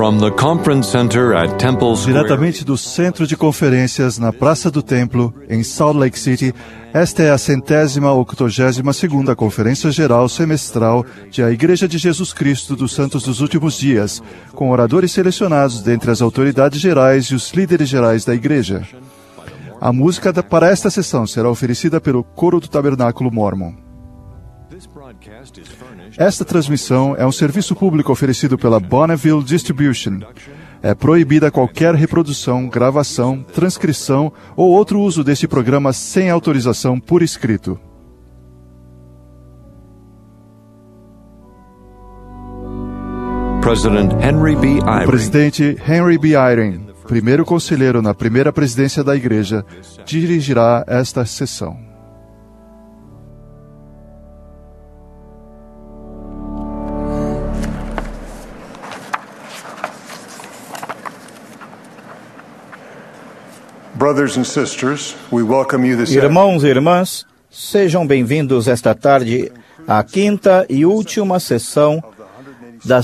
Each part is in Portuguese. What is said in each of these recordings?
From the Conference Center at Temple Square. Diretamente do Centro de Conferências na Praça do Templo, em Salt Lake City, esta é a 182ª Conferência Geral Semestral de a Igreja de Jesus Cristo dos Santos dos Últimos Dias, com oradores selecionados dentre as autoridades gerais e os líderes gerais da Igreja. A música para esta sessão será oferecida pelo Coro do Tabernáculo Mormon. Esta transmissão é um serviço público oferecido pela Bonneville Distribution. É proibida qualquer reprodução, gravação, transcrição ou outro uso deste programa sem autorização por escrito. O presidente Henry B. Eyring, primeiro conselheiro na primeira presidência da Igreja, dirigirá esta sessão. Irmãos e irmãs, sejam bem-vindos esta tarde à quinta e última sessão da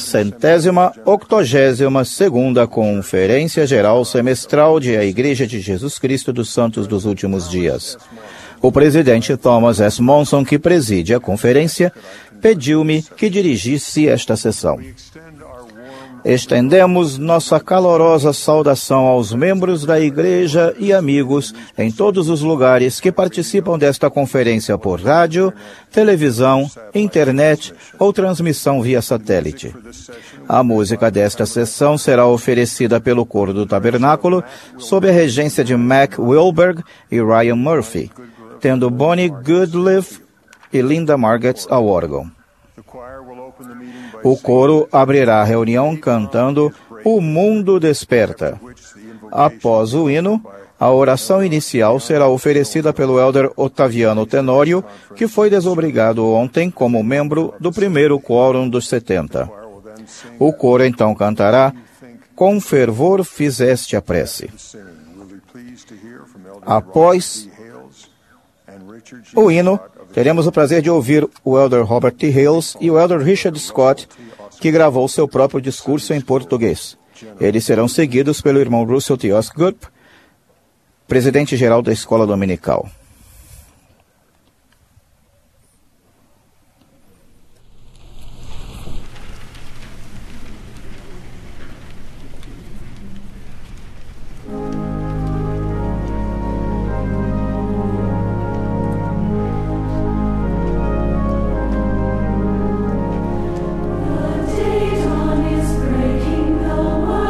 182ª Conferência Geral Semestral de a Igreja de Jesus Cristo dos Santos dos Últimos Dias. O presidente Thomas S. Monson, que preside a conferência, pediu-me que dirigisse esta sessão. Estendemos nossa calorosa saudação aos membros da Igreja e amigos em todos os lugares que participam desta conferência por rádio, televisão, internet ou transmissão via satélite. A música desta sessão será oferecida pelo Coro do Tabernáculo sob a regência de Mac Wilberg e Ryan Murphy, tendo Bonnie Goodliff e Linda Margetts ao órgão. O coro abrirá a reunião cantando O Mundo Desperta. Após o hino, a oração inicial será oferecida pelo Elder Otaviano Tenório, que foi desobrigado ontem como membro do primeiro quórum dos 70. O coro então cantará Com Fervor Fizeste a Prece. Após o hino, teremos o prazer de ouvir o Elder Robert T. Hales e o Elder Richard Scott, que gravou seu próprio discurso em português. Eles serão seguidos pelo irmão Russell T. Osgood, presidente-geral da Escola Dominical.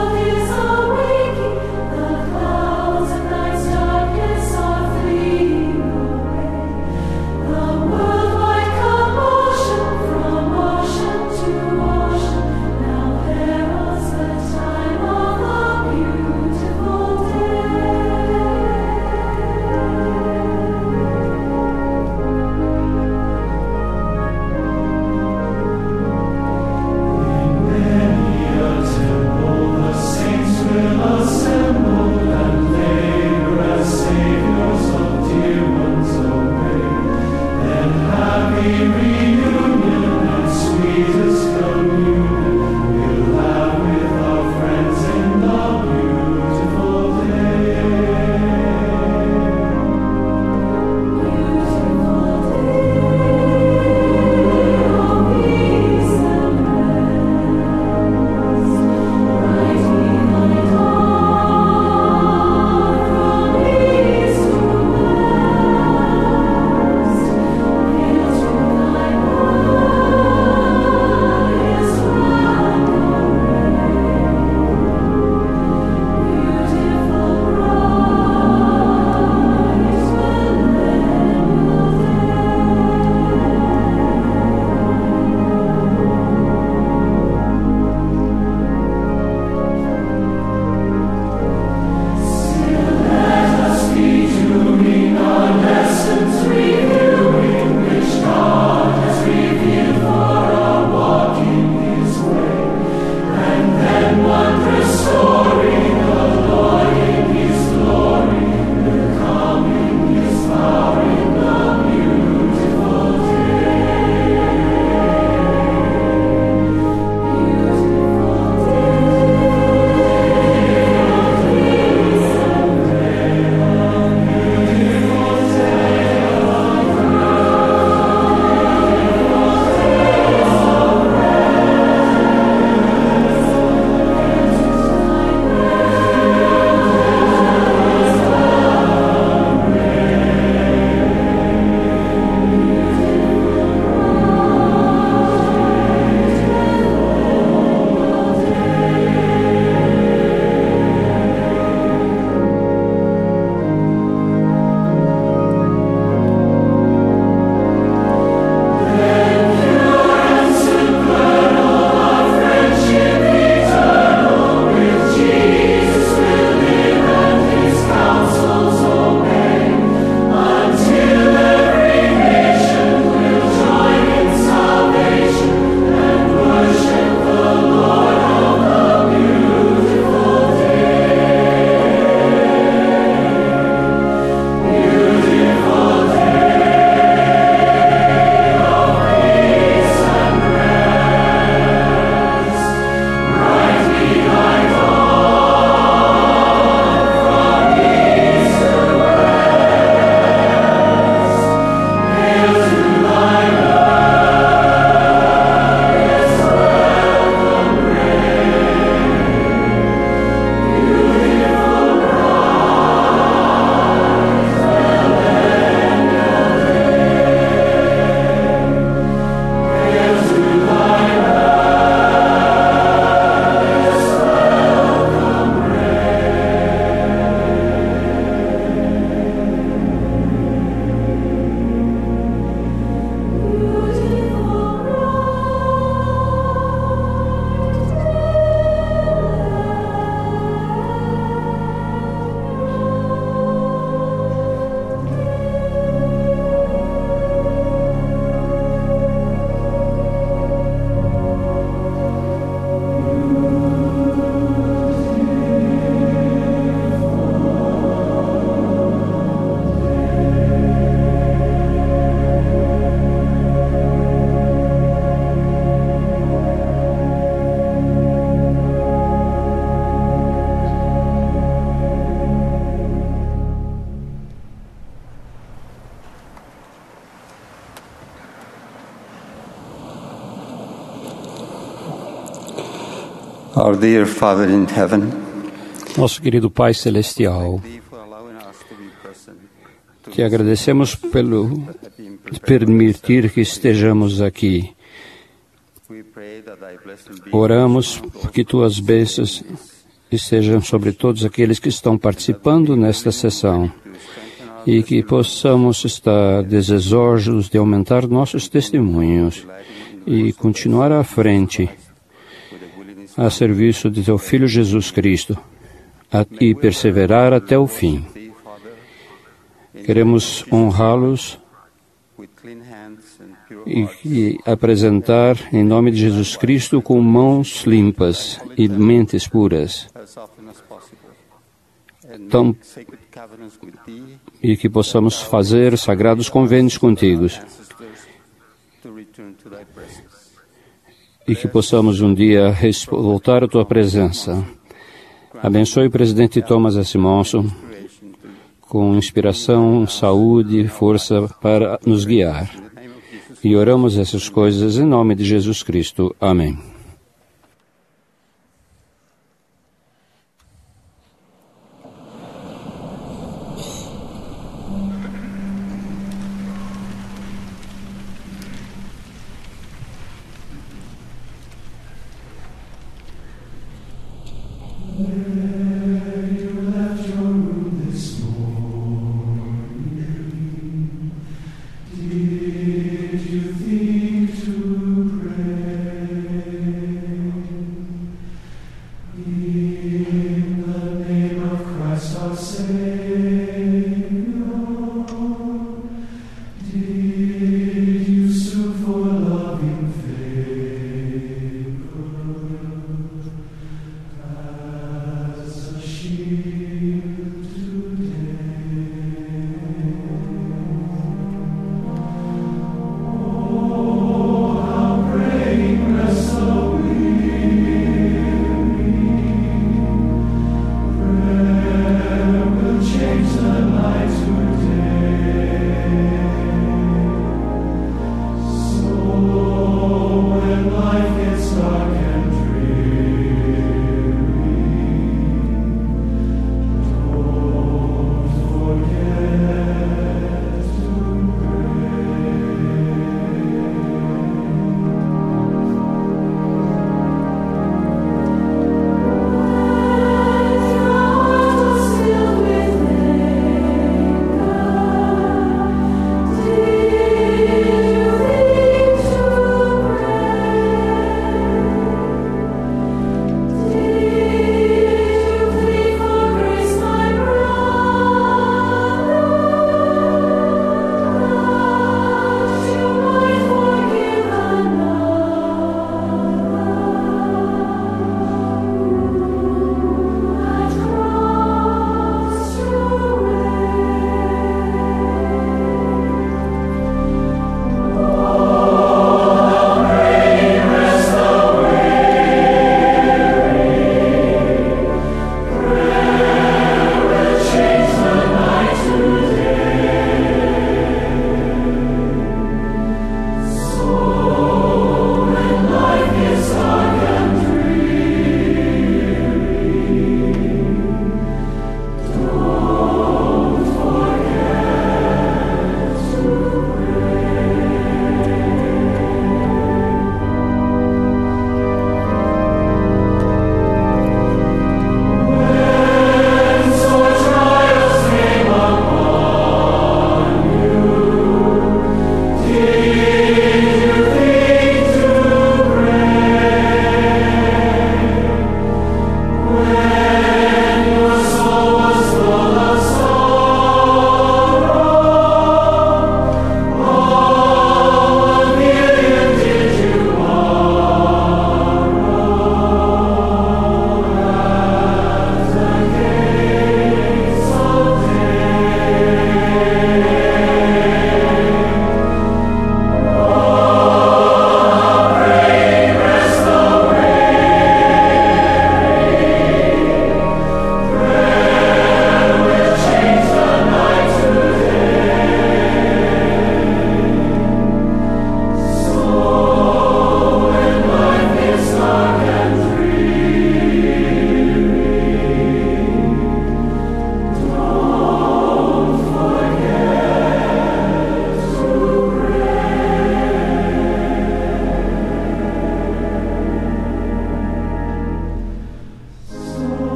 Clouds of night's darkness are fleeing. Our dear Father in heaven, Nosso querido Pai Celestial, te agradecemos pelo permitir que estejamos aqui. Oramos que tuas bênçãos estejam sobre todos aqueles que estão participando nesta sessão e que possamos estar desejosos de aumentar nossos testemunhos e continuar à frente a serviço de teu Filho Jesus Cristo e perseverar até o fim. Queremos honrá-los e apresentar em nome de Jesus Cristo com mãos limpas e mentes puras. E que possamos fazer sagrados convênios contigo. E que possamos um dia voltar à tua presença. Abençoe o presidente Thomas S. Monson com inspiração, saúde e força para nos guiar. E oramos essas coisas em nome de Jesus Cristo. Amém. Did you think to pray?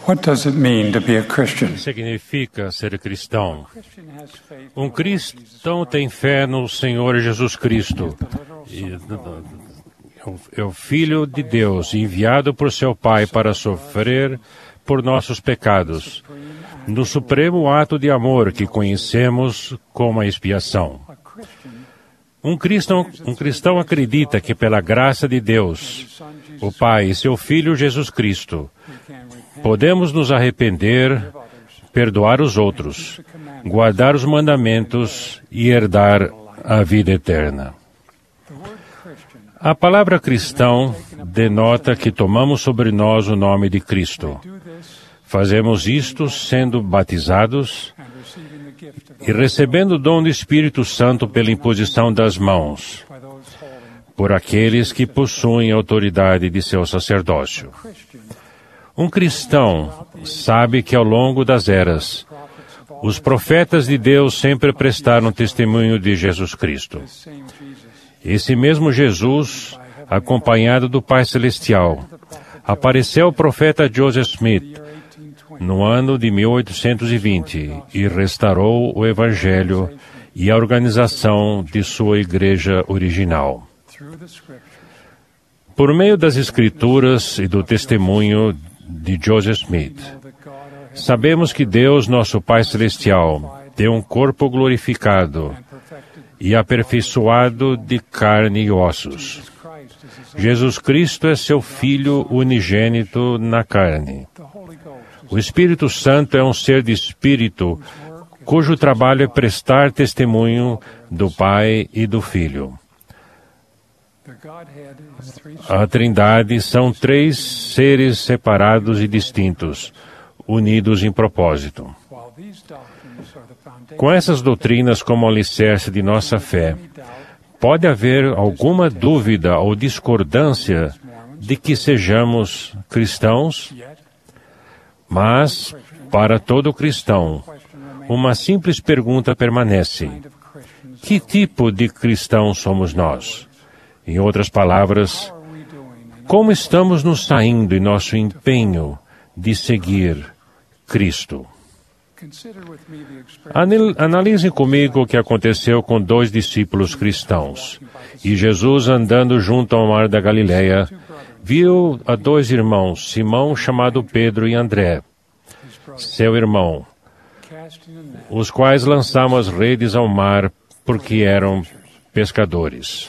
What does it mean to be a Christian? O que significa ser cristão? Um cristão tem fé no Senhor Jesus Cristo. É o Filho de Deus, enviado por seu Pai para sofrer por nossos pecados, no supremo ato de amor que conhecemos como a expiação. Um cristão acredita que pela graça de Deus, o Pai e seu Filho Jesus Cristo, podemos nos arrepender, perdoar os outros, guardar os mandamentos e herdar a vida eterna. A palavra cristão denota que tomamos sobre nós o nome de Cristo. Fazemos isto sendo batizados e recebendo o dom do Espírito Santo pela imposição das mãos, por aqueles que possuem a autoridade de seu sacerdócio. Um cristão sabe que ao longo das eras, os profetas de Deus sempre prestaram testemunho de Jesus Cristo. Esse mesmo Jesus, acompanhado do Pai Celestial, apareceu ao profeta Joseph Smith no ano de 1820 e restaurou o Evangelho e a organização de sua igreja original. Por meio das Escrituras e do testemunho de Joseph Smith, sabemos que Deus, nosso Pai Celestial, tem um corpo glorificado e aperfeiçoado de carne e ossos. Jesus Cristo é seu Filho unigênito na carne. O Espírito Santo é um ser de espírito, cujo trabalho é prestar testemunho do Pai e do Filho. A Trindade são três seres separados e distintos, unidos em propósito. Com essas doutrinas como alicerce de nossa fé, pode haver alguma dúvida ou discordância de que sejamos cristãos? Mas, para todo cristão, uma simples pergunta permanece: que tipo de cristão somos nós? Em outras palavras, como estamos nos saindo em nosso empenho de seguir Cristo? Analisem comigo o que aconteceu com dois discípulos cristãos. E Jesus, andando junto ao mar da Galileia, viu a dois irmãos, Simão, chamado Pedro, e André, seu irmão, os quais lançavam as redes ao mar porque eram pescadores.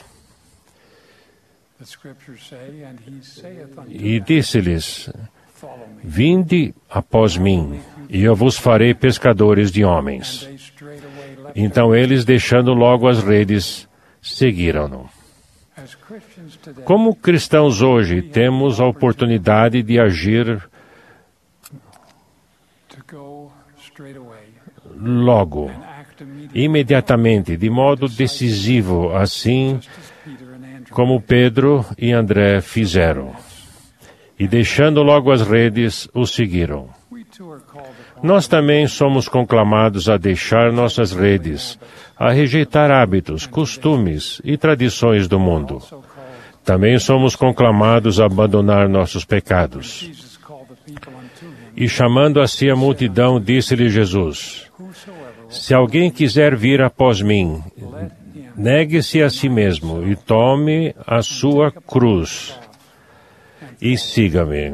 E disse-lhes: vinde após mim, e eu vos farei pescadores de homens. Então eles, deixando logo as redes, seguiram-no. Como cristãos hoje, temos a oportunidade de agir logo, imediatamente, de modo decisivo, assim como Pedro e André fizeram. E deixando logo as redes, os seguiram. Nós também somos conclamados a deixar nossas redes, a rejeitar hábitos, costumes e tradições do mundo. Também somos conclamados a abandonar nossos pecados. E chamando a si a multidão, disse-lhe Jesus: se alguém quiser vir após mim, negue-se a si mesmo e tome a sua cruz e siga-me.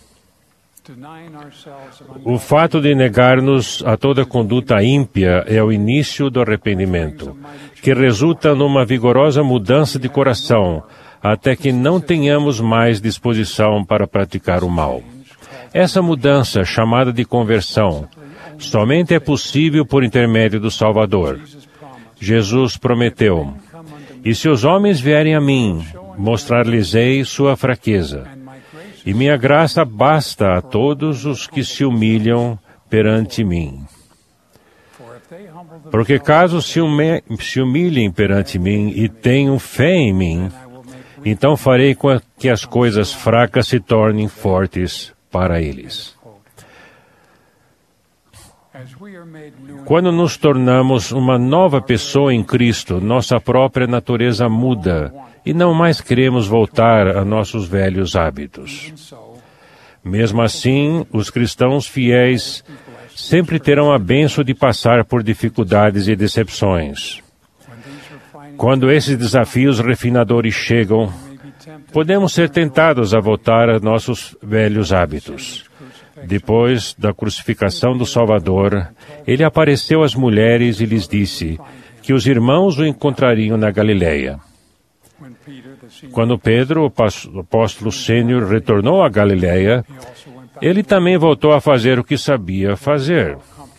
O fato de negar-nos a toda conduta ímpia é o início do arrependimento, que resulta numa vigorosa mudança de coração, até que não tenhamos mais disposição para praticar o mal. Essa mudança, chamada de conversão, somente é possível por intermédio do Salvador. Jesus prometeu: e se os homens vierem a mim, mostrar-lhes-ei sua fraqueza. E minha graça basta a todos os que se humilham perante mim. Porque caso se humilhem perante mim e tenham fé em mim, então farei com que as coisas fracas se tornem fortes para eles. Quando nos tornamos uma nova pessoa em Cristo, nossa própria natureza muda e não mais queremos voltar a nossos velhos hábitos. Mesmo assim, os cristãos fiéis sempre terão a bênção de passar por dificuldades e decepções. Quando esses desafios refinadores chegam, podemos ser tentados a voltar a nossos velhos hábitos. Depois da crucificação do Salvador, ele apareceu às mulheres e lhes disse que os irmãos o encontrariam na Galileia. Quando Pedro, o apóstolo sênior, retornou à Galileia, ele também voltou a fazer o que sabia fazer.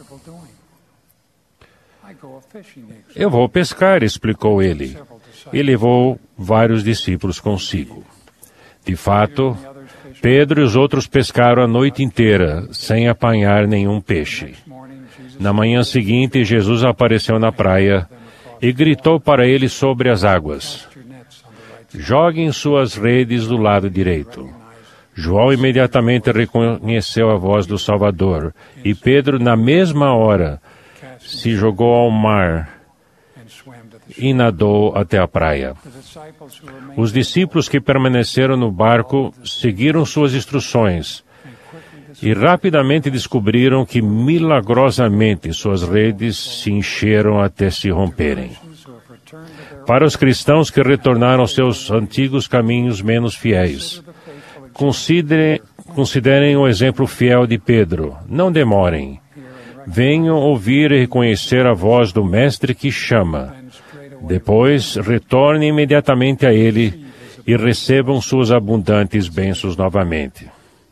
Eu vou pescar, explicou ele, e levou vários discípulos consigo. De fato, Pedro e os outros pescaram a noite inteira, sem apanhar nenhum peixe. Na manhã seguinte, Jesus apareceu na praia e gritou para eles sobre as águas: joguem suas redes do lado direito. João imediatamente reconheceu a voz do Salvador, e Pedro, na mesma hora, se jogou ao mar e nadou até a praia. Os discípulos que permaneceram no barco seguiram suas instruções e rapidamente descobriram que milagrosamente suas redes se encheram até se romperem. Para os cristãos que retornaram aos seus antigos caminhos menos fiéis, considerem o exemplo fiel de Pedro. Não demorem. Venham ouvir e reconhecer a voz do Mestre que chama. Depois, retornem imediatamente a ele e recebam suas abundantes bênçãos novamente.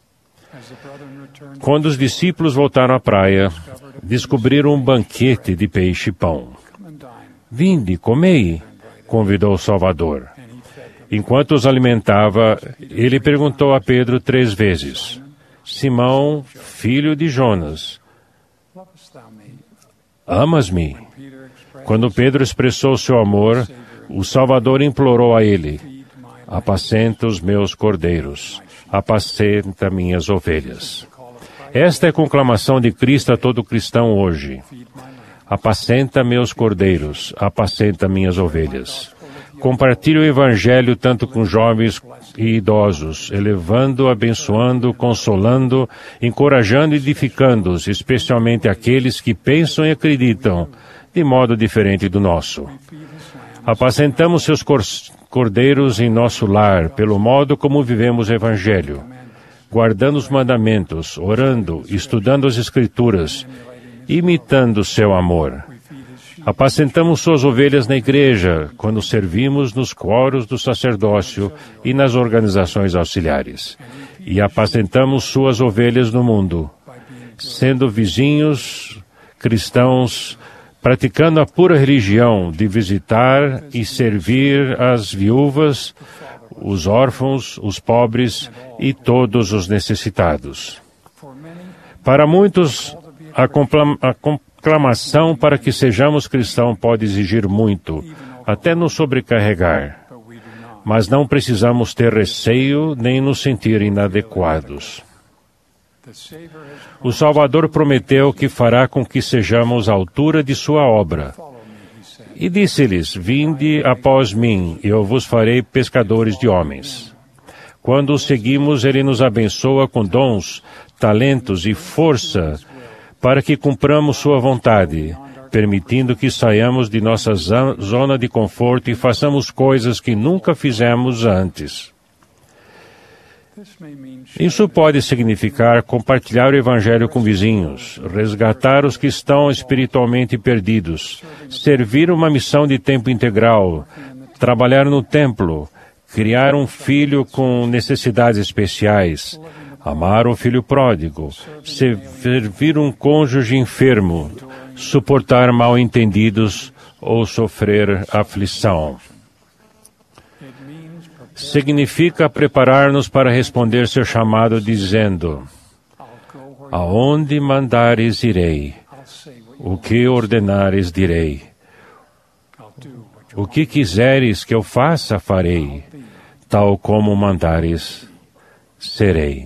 Quando os discípulos voltaram à praia, descobriram um banquete de peixe e pão. Vinde, comei, convidou o Salvador. Enquanto os alimentava, ele perguntou a Pedro 3 vezes: Simão, filho de Jonas, amas-me? Quando Pedro expressou seu amor, o Salvador implorou a ele: apacenta os meus cordeiros, apacenta minhas ovelhas. Esta é a conclamação de Cristo a todo cristão hoje. Apacenta meus cordeiros, apacenta minhas ovelhas. Compartilhe o Evangelho tanto com jovens e idosos, elevando, abençoando, consolando, encorajando e edificando-os, especialmente aqueles que pensam e acreditam de modo diferente do nosso. Apacentamos seus cordeiros em nosso lar, pelo modo como vivemos o Evangelho, guardando os mandamentos, orando, estudando as Escrituras, imitando seu amor. Apacentamos suas ovelhas na igreja, quando servimos nos coros do sacerdócio e nas organizações auxiliares. E apacentamos suas ovelhas no mundo, sendo vizinhos cristãos, praticando a pura religião de visitar e servir as viúvas, os órfãos, os pobres e todos os necessitados. Para muitos, a conclamação para que sejamos cristãos pode exigir muito, até nos sobrecarregar. Mas não precisamos ter receio nem nos sentir inadequados. O Salvador prometeu que fará com que sejamos à altura de sua obra. E disse-lhes: vinde após mim, e eu vos farei pescadores de homens. Quando o seguimos, ele nos abençoa com dons, talentos e força para que cumpramos sua vontade, permitindo que saiamos de nossa zona de conforto e façamos coisas que nunca fizemos antes. Isso pode significar compartilhar o Evangelho com vizinhos, resgatar os que estão espiritualmente perdidos, servir uma missão de tempo integral, trabalhar no templo, criar um filho com necessidades especiais, amar um filho pródigo, servir um cônjuge enfermo, suportar mal-entendidos ou sofrer aflição. Significa preparar-nos para responder seu chamado dizendo: aonde mandares irei, o que ordenares direi, o que quiseres que eu faça farei, tal como mandares serei.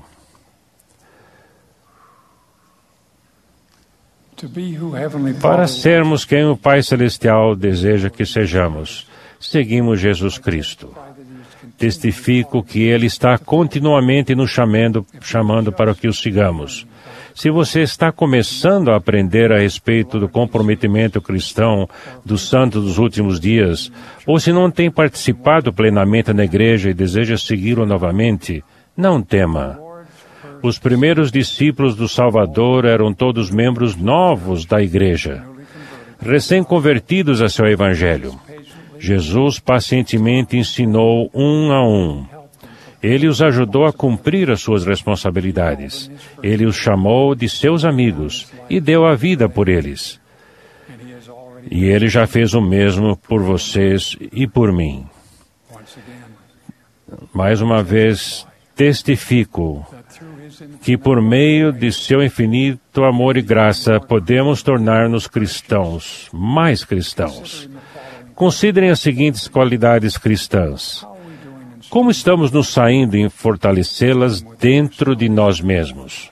Para sermos quem o Pai Celestial deseja que sejamos, seguimos Jesus Cristo. testifico que Ele está continuamente nos chamando para que o sigamos. Se você está começando a aprender a respeito do comprometimento cristão dos santos dos últimos dias, ou se não tem participado plenamente na igreja e deseja segui-lo novamente, não tema. Os primeiros discípulos do Salvador eram todos membros novos da igreja, recém-convertidos a seu evangelho. Jesus pacientemente ensinou um a um. Ele os ajudou a cumprir as suas responsabilidades. Ele os chamou de seus amigos e deu a vida por eles. E Ele já fez o mesmo por vocês e por mim. Mais uma vez, testifico que por meio de seu infinito amor e graça podemos tornar-nos cristãos, mais cristãos. Considerem as seguintes qualidades cristãs. Como estamos nos saindo em fortalecê-las dentro de nós mesmos?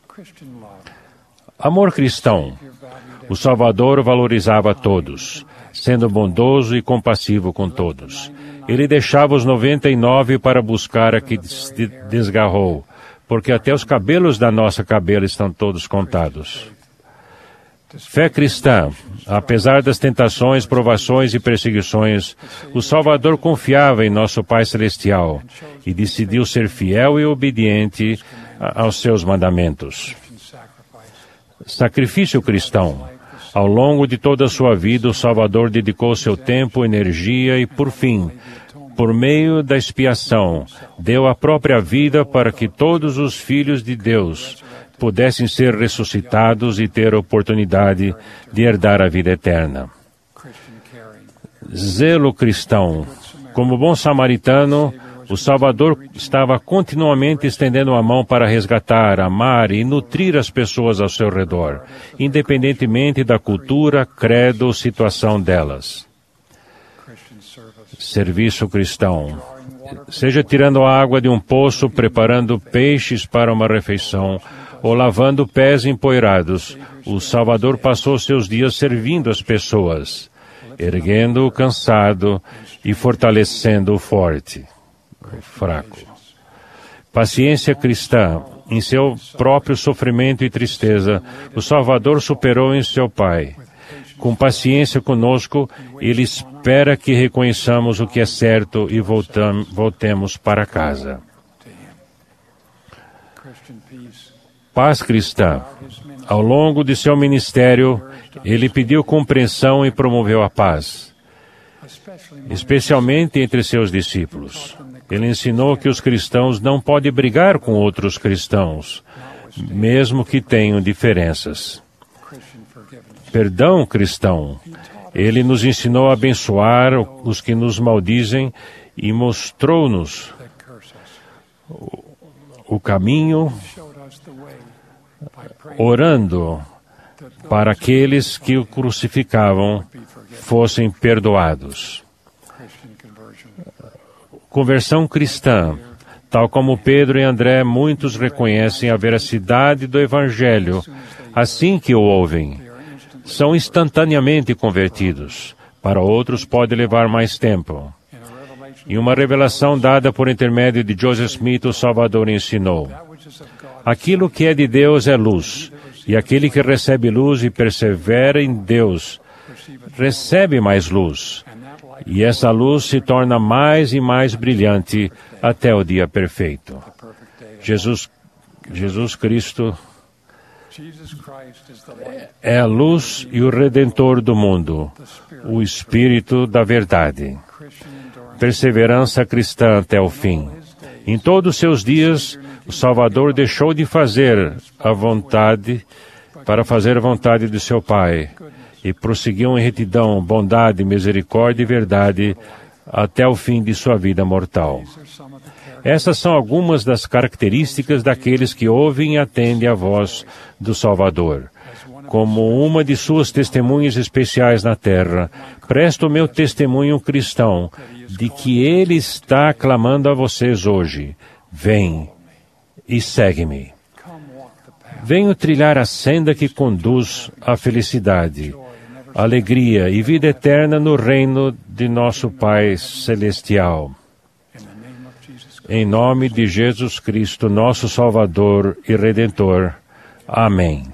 Amor cristão. O Salvador valorizava todos, sendo bondoso e compassivo com todos. Ele deixava os 99 para buscar a que desgarrou, porque até os cabelos da nossa cabeça estão todos contados. Fé cristã. Apesar das tentações, provações e perseguições, o Salvador confiava em nosso Pai Celestial e decidiu ser fiel e obediente aos seus mandamentos. Sacrifício cristão. Ao longo de toda a sua vida, o Salvador dedicou seu tempo, energia e, por fim, por meio da expiação, deu a própria vida para que todos os filhos de Deus pudessem ser ressuscitados e ter a oportunidade de herdar a vida eterna. Zelo cristão. Como bom samaritano, o Salvador estava continuamente estendendo a mão para resgatar, amar e nutrir as pessoas ao seu redor, independentemente da cultura, credo ou situação delas. Serviço cristão. Seja tirando a água de um poço, preparando peixes para uma refeição, ou lavando pés empoeirados, o Salvador passou seus dias servindo as pessoas, erguendo o cansado e fortalecendo o forte, o fraco. Paciência cristã. Em seu próprio sofrimento e tristeza, o Salvador superou em seu Pai. Com paciência conosco, Ele espera que reconheçamos o que é certo e voltemos para casa. Paz cristã. Ao longo de seu ministério, Ele pediu compreensão e promoveu a paz, especialmente entre seus discípulos. Ele ensinou que os cristãos não podem brigar com outros cristãos, mesmo que tenham diferenças. Perdão cristão. Ele nos ensinou a abençoar os que nos maldizem e mostrou-nos o caminho, orando para aqueles que o crucificavam fossem perdoados. Conversão cristã. Tal como Pedro e André, muitos reconhecem a veracidade do Evangelho assim que o ouvem. São instantaneamente convertidos. Para outros pode levar mais tempo. Em uma revelação dada por intermédio de Joseph Smith, o Salvador ensinou: aquilo que é de Deus é luz, e aquele que recebe luz e persevera em Deus recebe mais luz. E essa luz se torna mais e mais brilhante até o dia perfeito. Jesus Cristo é a luz e o Redentor do mundo, o Espírito da verdade. Perseverança cristã até o fim. Em todos os seus dias, o Salvador deixou de fazer a vontade para fazer a vontade de seu Pai e prosseguiu em retidão, bondade, misericórdia e verdade até o fim de sua vida mortal. Essas são algumas das características daqueles que ouvem e atendem a voz do Salvador. Como uma de suas testemunhas especiais na terra, presto o meu testemunho cristão de que Ele está clamando a vocês hoje: vem e segue-me. Venho trilhar a senda que conduz à felicidade, alegria e vida eterna no reino de nosso Pai Celestial. Em nome de Jesus Cristo, nosso Salvador e Redentor. Amém.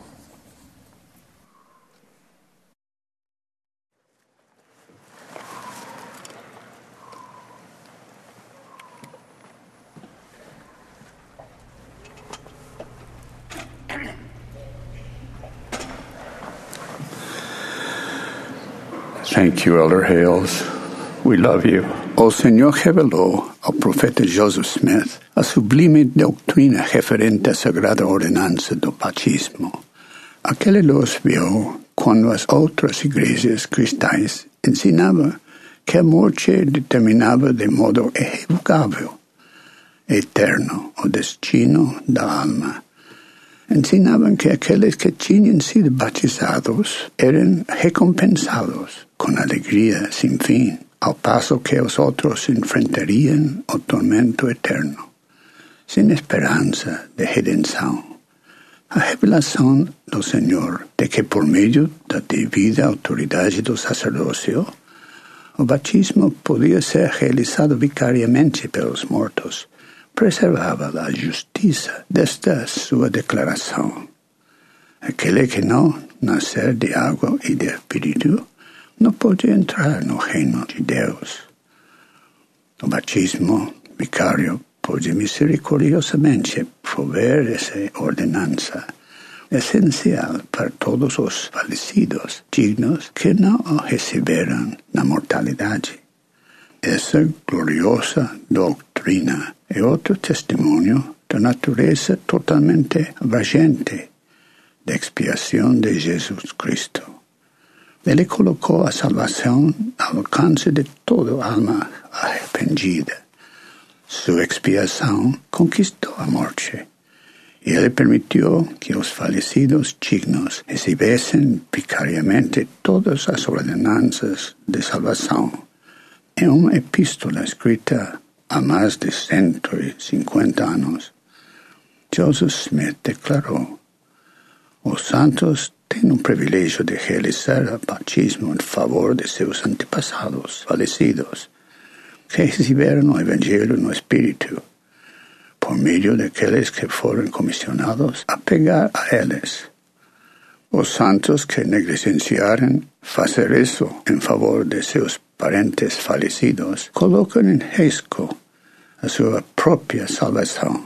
Thank you, Elder Hales. We love you. O Senhor revelou ao profeta Joseph Smith a sublime doutrina referente à sagrada ordenança do batismo. Aquele los viu quando as outras igrejas cristãs ensinavam que a morte determinava de modo irrevogável, eterno, o destino da alma. Ensinavam que aqueles que tinham sido batizados eram recompensados com alegria sem fim, ao passo que os outros enfrentariam o tormento eterno, sem esperança de redenção. A revelação do Senhor de que por meio da devida autoridade do sacerdócio, o batismo podia ser realizado vicariamente pelos mortos, preservava a justiça desta sua declaração. Aquele que não nascer de água e de espírito não pode entrar no reino de Deus. O batismo vicário pode misericordiosamente prover essa ordenança essencial para todos os falecidos dignos que não o receberam na mortalidade. Essa gloriosa doutrina é outro testemunho da natureza totalmente abrangente da expiação de Jesus Cristo. Ele colocou a salvação ao alcance de toda alma arrependida. Sua expiação conquistou a morte, e ele permitiu que os falecidos dignos recebessem vicariamente todas as ordenanças de salvação. Em uma epístola escrita há mais de 150 anos, Joseph Smith declarou: os santos têm o privilégio de realizar o batismo em favor de seus antepassados falecidos, que receberam o Evangelho no Espírito, por meio daqueles que foram comissionados a pregar a eles. Os santos que negligenciaram fazer isso em favor de seus parentes falecidos colocam em risco a sua própria salvação.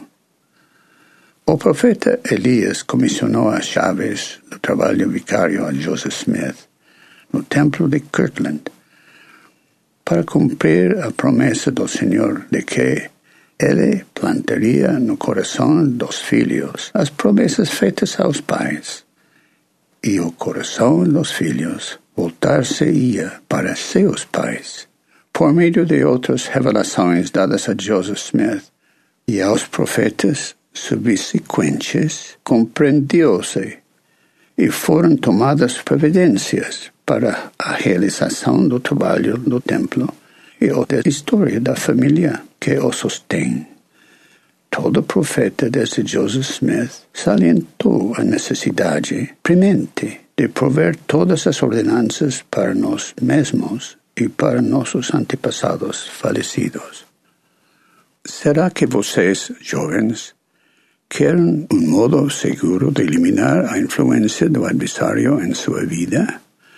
O profeta Elias comissionou as chaves do trabalho vicário a Joseph Smith no templo de Kirtland para cumprir a promessa do Senhor de que ele plantaria no coração dos filhos as promessas feitas aos pais, e o coração dos filhos voltar-se-ia para seus pais, por meio de outras revelações dadas a Joseph Smith e aos profetas subsequentes. Compreendiu-se e foram tomadas providências para a realização do trabalho do templo e outra história da família que o sustém. Todo profeta desde Joseph Smith salientou a necessidade premente de prover todas as ordenanças para nós mesmos e para nossos antepassados falecidos. Será que vocês, jovens, querem um modo seguro de eliminar a influência do adversário em sua vida?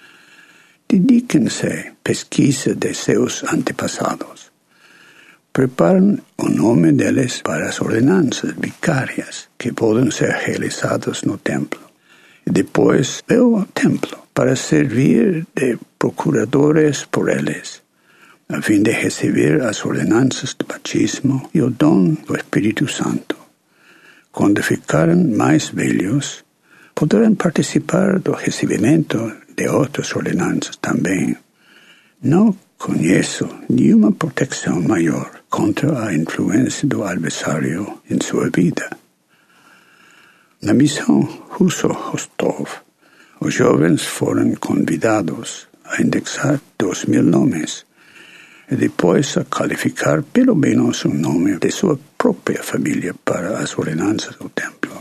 Dediquem-se à pesquisa de seus antepassados. Preparem o nome deles para as ordenanças vicárias que podem ser realizadas no templo. E depois vão ao templo para servir de procuradores por eles, a fim de receber as ordenanças do batismo e o dom do Espírito Santo. Quando ficarem mais velhos, poderão participar do recebimento de outras ordenanças também. Não conheço nenhuma proteção maior contra a influência do adversário em sua vida. Na missão Russo-Rostov, os jovens foram convidados a indexar 2.000 nomes e depois a qualificar pelo menos um nome de sua própria família para as ordenanças do templo.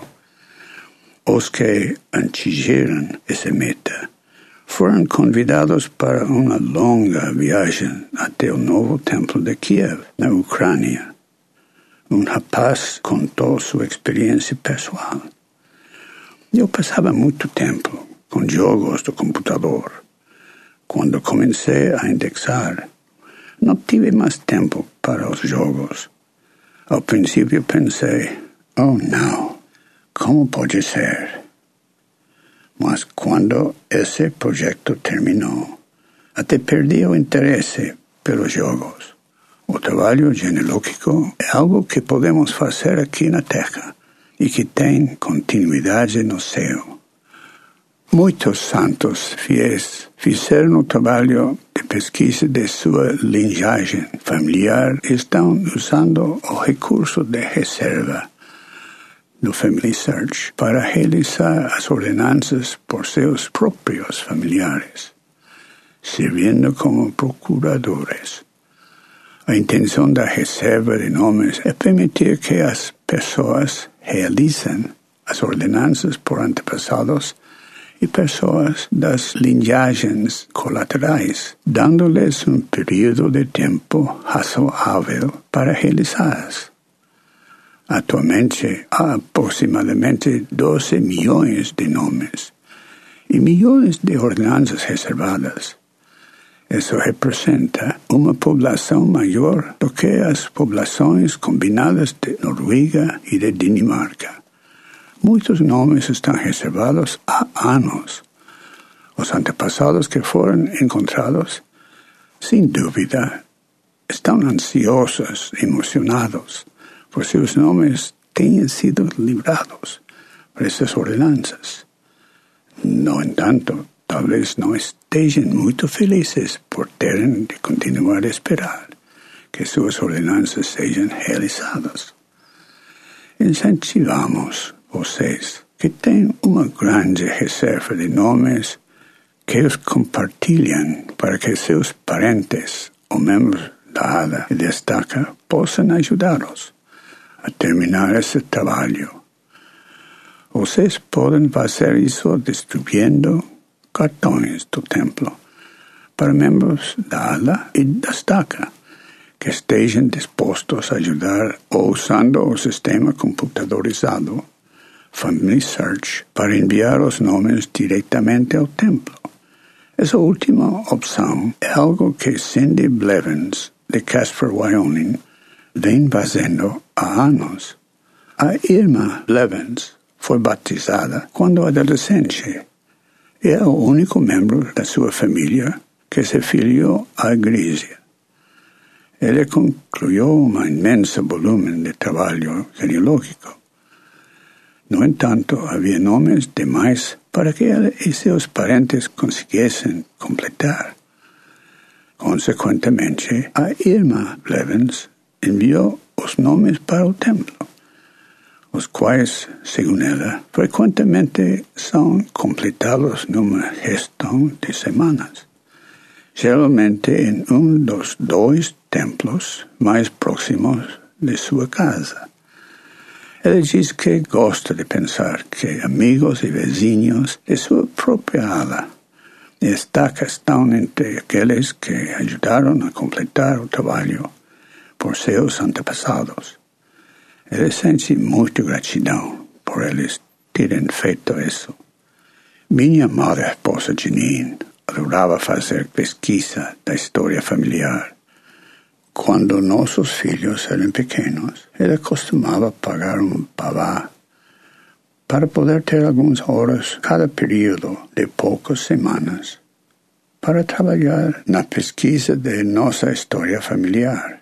Os que atingiram essa meta foram convidados para uma longa viagem até o novo templo de Kiev, na Ucrânia. Un rapaz contó su experiencia pessoal. Eu passava muito tempo com jogos do computador. Quando comecei a indexar, não tive mais tempo para os jogos. Ao princípio pensei, oh não, como pode ser? Mas quando esse projeto terminou, até perdi o interesse pelos jogos. O trabalho genealógico é algo que podemos fazer aqui na Terra e que tem continuidade no céu. Muitos santos fiéis fizeram o trabalho de pesquisa de sua linhagem familiar e estão usando o recurso de reserva do Family Search para realizar as ordenanças por seus próprios familiares, servindo como procuradores. A intenção da reserva de nomes é permitir que as pessoas realizem as ordenanças por antepassados e pessoas das linhagens colaterais, dando-lhes um período de tempo razoável para realizá-las. Atualmente, há aproximadamente 12 milhões de nomes e milhões de ordenanças reservadas. Isso representa uma população maior do que as populações combinadas de Noruega e de Dinamarca. Muitos nomes estão reservados há anos. Os antepassados que foram encontrados, sem dúvida, estão ansiosos, emocionados, por seus nomes tenham sido livrados por essas ordenanças. No entanto, talvez não estejam muito felizes por terem de continuar a esperar que suas ordenanças sejam realizadas. Incentivamos vocês que têm uma grande reserva de nomes que os compartilhem para que seus parentes ou membros da ADA e destaca possam ajudá-los a terminar esse trabalho. Vocês podem fazer isso distribuindo cartões do templo para membros da ALA e da estaca que estejam dispostos a ajudar ou usando o sistema computadorizado Family Search para enviar os nomes diretamente ao templo. Essa última opção é algo que Cindy Blevins, de Casper, Wyoming, vem fazendo há anos. A Irma Blevins foi batizada quando adolescente. É o único membro da sua família que se filiou à igreja. Ele concluiu um imenso volume de trabalho genealógico. No entanto, havia nomes demais para que ele e seus parentes conseguissem completar. Consequentemente, a Irma Blevins enviou os nomes para o templo, os quais, segundo ela, frequentemente são completados numa gestão de semanas, geralmente em um dos 2 templos mais próximos de sua casa. Ela diz que gosta de pensar que amigos e vizinhos de sua própria ala e estaca estão entre aqueles que ajudaram a completar o trabalho por seus antepassados. Ele sente muita gratidão por eles terem feito isso. Minha amada esposa Janine adorava fazer pesquisa da história familiar. Quando nossos filhos eram pequenos, ela costumava pagar um babá para poder ter algumas horas cada período de poucas semanas para trabalhar na pesquisa de nossa história familiar.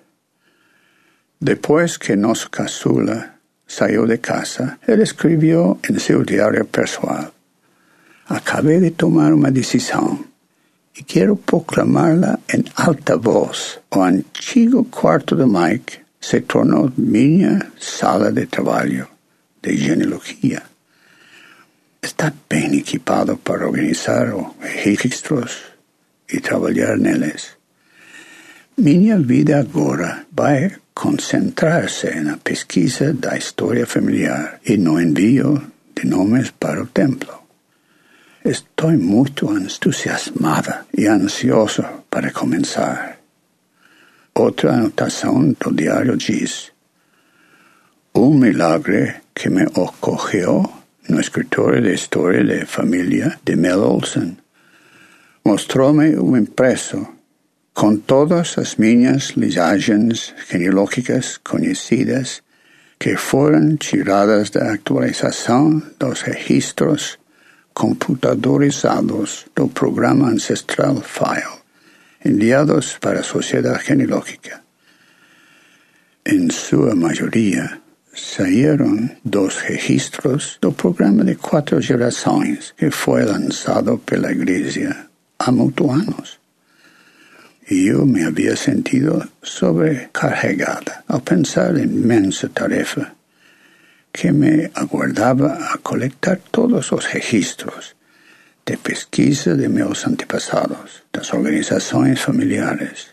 Depois que nosso caçula saiu de casa, ele escreveu em seu diário pessoal: acabei de tomar uma decisão e quero proclamá-la em alta voz. O antigo quarto de Mike se tornou minha sala de trabalho de genealogia. Está bem equipado para organizar os registros e trabalhar neles. Minha vida agora vai concentrar-se na pesquisa da história familiar e no envio de nomes para o templo. Estou muito entusiasmada e ansiosa para começar. Outra anotação do diário diz: Un milagro que me ocurrió en el escritorio de historia de familia de Mel Olson. Mostróme un impreso con todas las minhas ligagens genealógicas conocidas que fueron tiradas de actualización de los registros computadorizados del programa Ancestral File, enviados para la Sociedad Genealógica. En su mayoría, salieron 2 registros del programa de 4 generaciones que fue lanzado por la Iglesia a muchos años. Y yo me había sentido sobrecargada al pensar en la inmensa tarefa que me aguardaba a colectar todos los registros de pesquisa de mis antepasados, de las organizaciones familiares,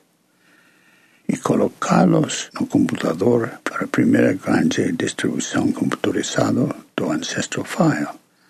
y colocarlos en el computador para la primera gran distribución computarizada del Ancestral File.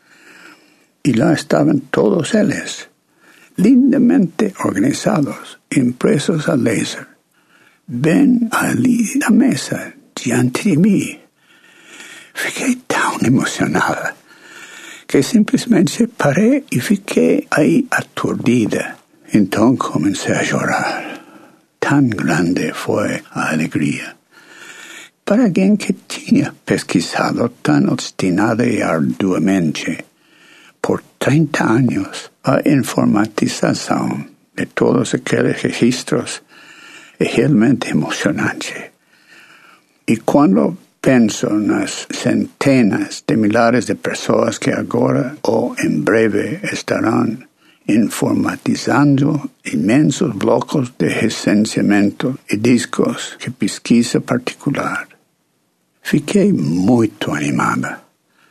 Y lá estaban todos ellos, lindamente organizados, impresos a láser. Ven allí la mesa, diante de mí. Fiqué tan emocionada que simplesmente paré y fiqué ahí aturdida. Entonces comencé a llorar. Tan grande fue la alegría. Para alguien que tenía pesquisado tan obstinada y arduamente por 30 años la informatización de todos aquellos registros, es realmente emocionante. Y cuando pienso en las centenas de miles de personas que ahora o en breve estarán informatizando inmensos blocos de recenseamiento y discos de pesquisa particular, fiquei muy animada.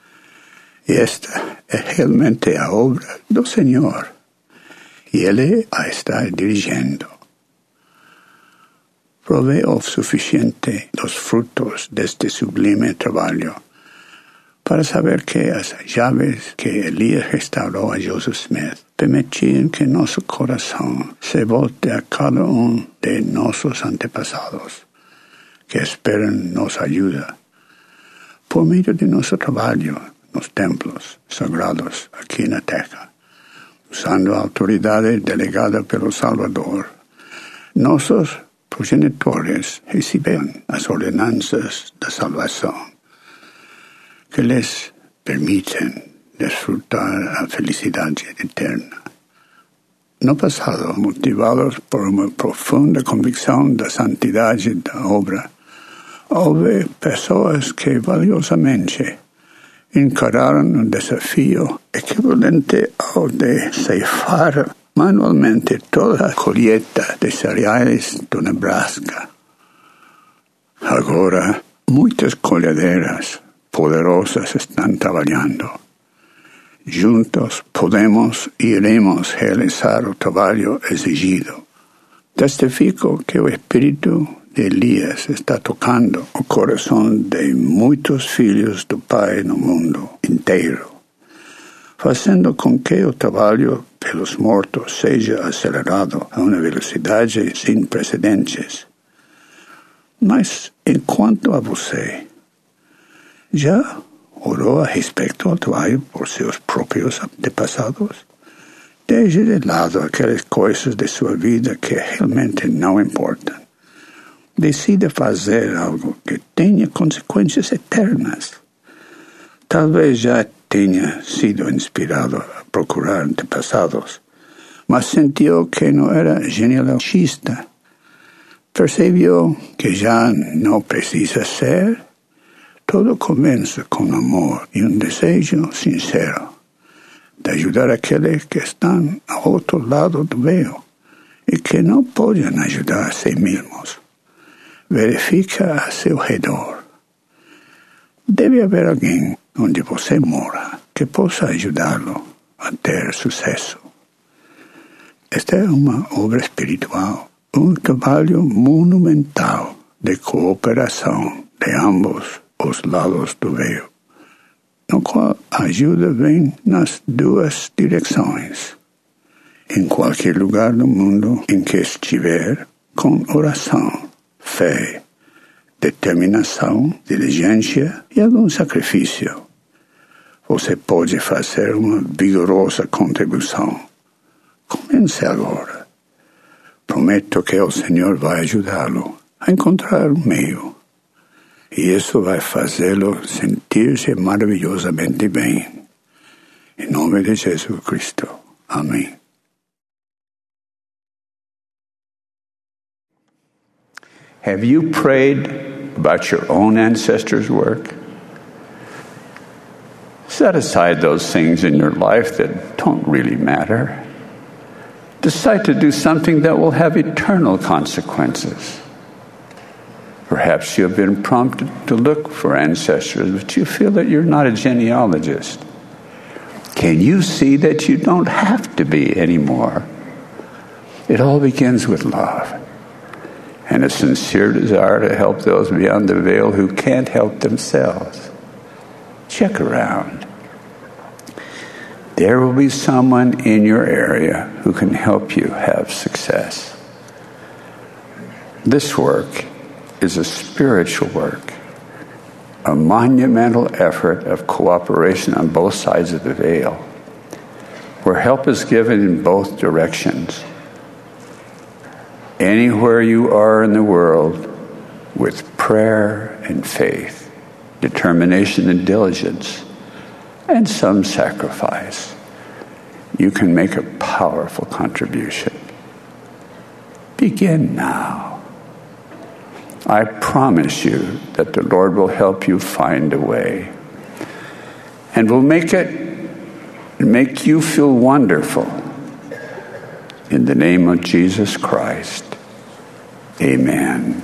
Y esta es realmente la obra del Señor, y Él la está dirigiendo. Proveo suficiente los frutos de este sublime trabajo para saber que las llaves que Elías restauró a Joseph Smith permitían que nuestro corazón se volte a cada uno de nuestros antepasados, que esperan nos ayuda, por medio de nuestro trabajo en los templos sagrados aquí en la tierra, usando autoridades delegadas por el Salvador. Nuestros progenitores recibieron las ordenanzas de salvación que les permiten disfrutar la felicidad eterna. No pasado, motivados por una profunda convicción de santidad de la obra, hubo personas que valiosamente encararon un desafío equivalente al de ceifar manualmente toda la colheita de cereales de Nebraska. Ahora, muchas colhaderas poderosas están trabajando. Juntos podemos y iremos realizar el trabajo exigido. Testifico que el espíritu de Elías está tocando el corazón de muchos filhos do Pai no mundo inteiro, fazendo com que o trabalho pelos mortos seja acelerado a uma velocidade sem precedentes. Mas, enquanto a você, já orou a respeito ao trabalho por seus próprios antepassados? Deixe de lado aquelas coisas de sua vida que realmente não importam. Decida fazer algo que tenha consequências eternas. Talvez já tenha sido inspirado a procurar antepassados, mas sentiu que não era genealogista. Percebeu que já não precisa ser. Todo começa com amor e desejo sincero de ajudar aqueles que estão ao outro lado do véu e que não podem ajudar a si mesmos. Verifica a seu redor. Deve haver alguém onde você mora que possa ajudá-lo a ter sucesso. Esta é uma obra espiritual, um trabalho monumental de cooperação de ambos os lados do véu, no qual a ajuda vem nas duas direções. Em qualquer lugar do mundo em que estiver, com oração, fé, determinação, diligência e algum sacrifício, você pode fazer uma vigorosa contribuição. Comece agora. Prometo que o Senhor vai ajudá-lo a encontrar um meio. E isso vai fazê-lo sentir-se maravilhosamente bem. Em nome de Jesus Cristo. Amém. Have you prayed about your own ancestors' work? Set aside those things in your life that don't really matter. Decide to do something that will have eternal consequences. Perhaps you have been prompted to look for ancestors, but you feel that you're not a genealogist. Can you see that you don't have to be anymore? It all begins with love and a sincere desire to help those beyond the veil who can't help themselves. Check around. There will be someone in your area who can help you have success. This work is a spiritual work, a monumental effort of cooperation on both sides of the veil, where help is given in both directions. Anywhere you are in the world, with prayer and faith, determination and diligence, and some sacrifice, you can make a powerful contribution. Begin now. I promise you that the Lord will help you find a way and will make you feel wonderful. In the name of Jesus Christ, amen.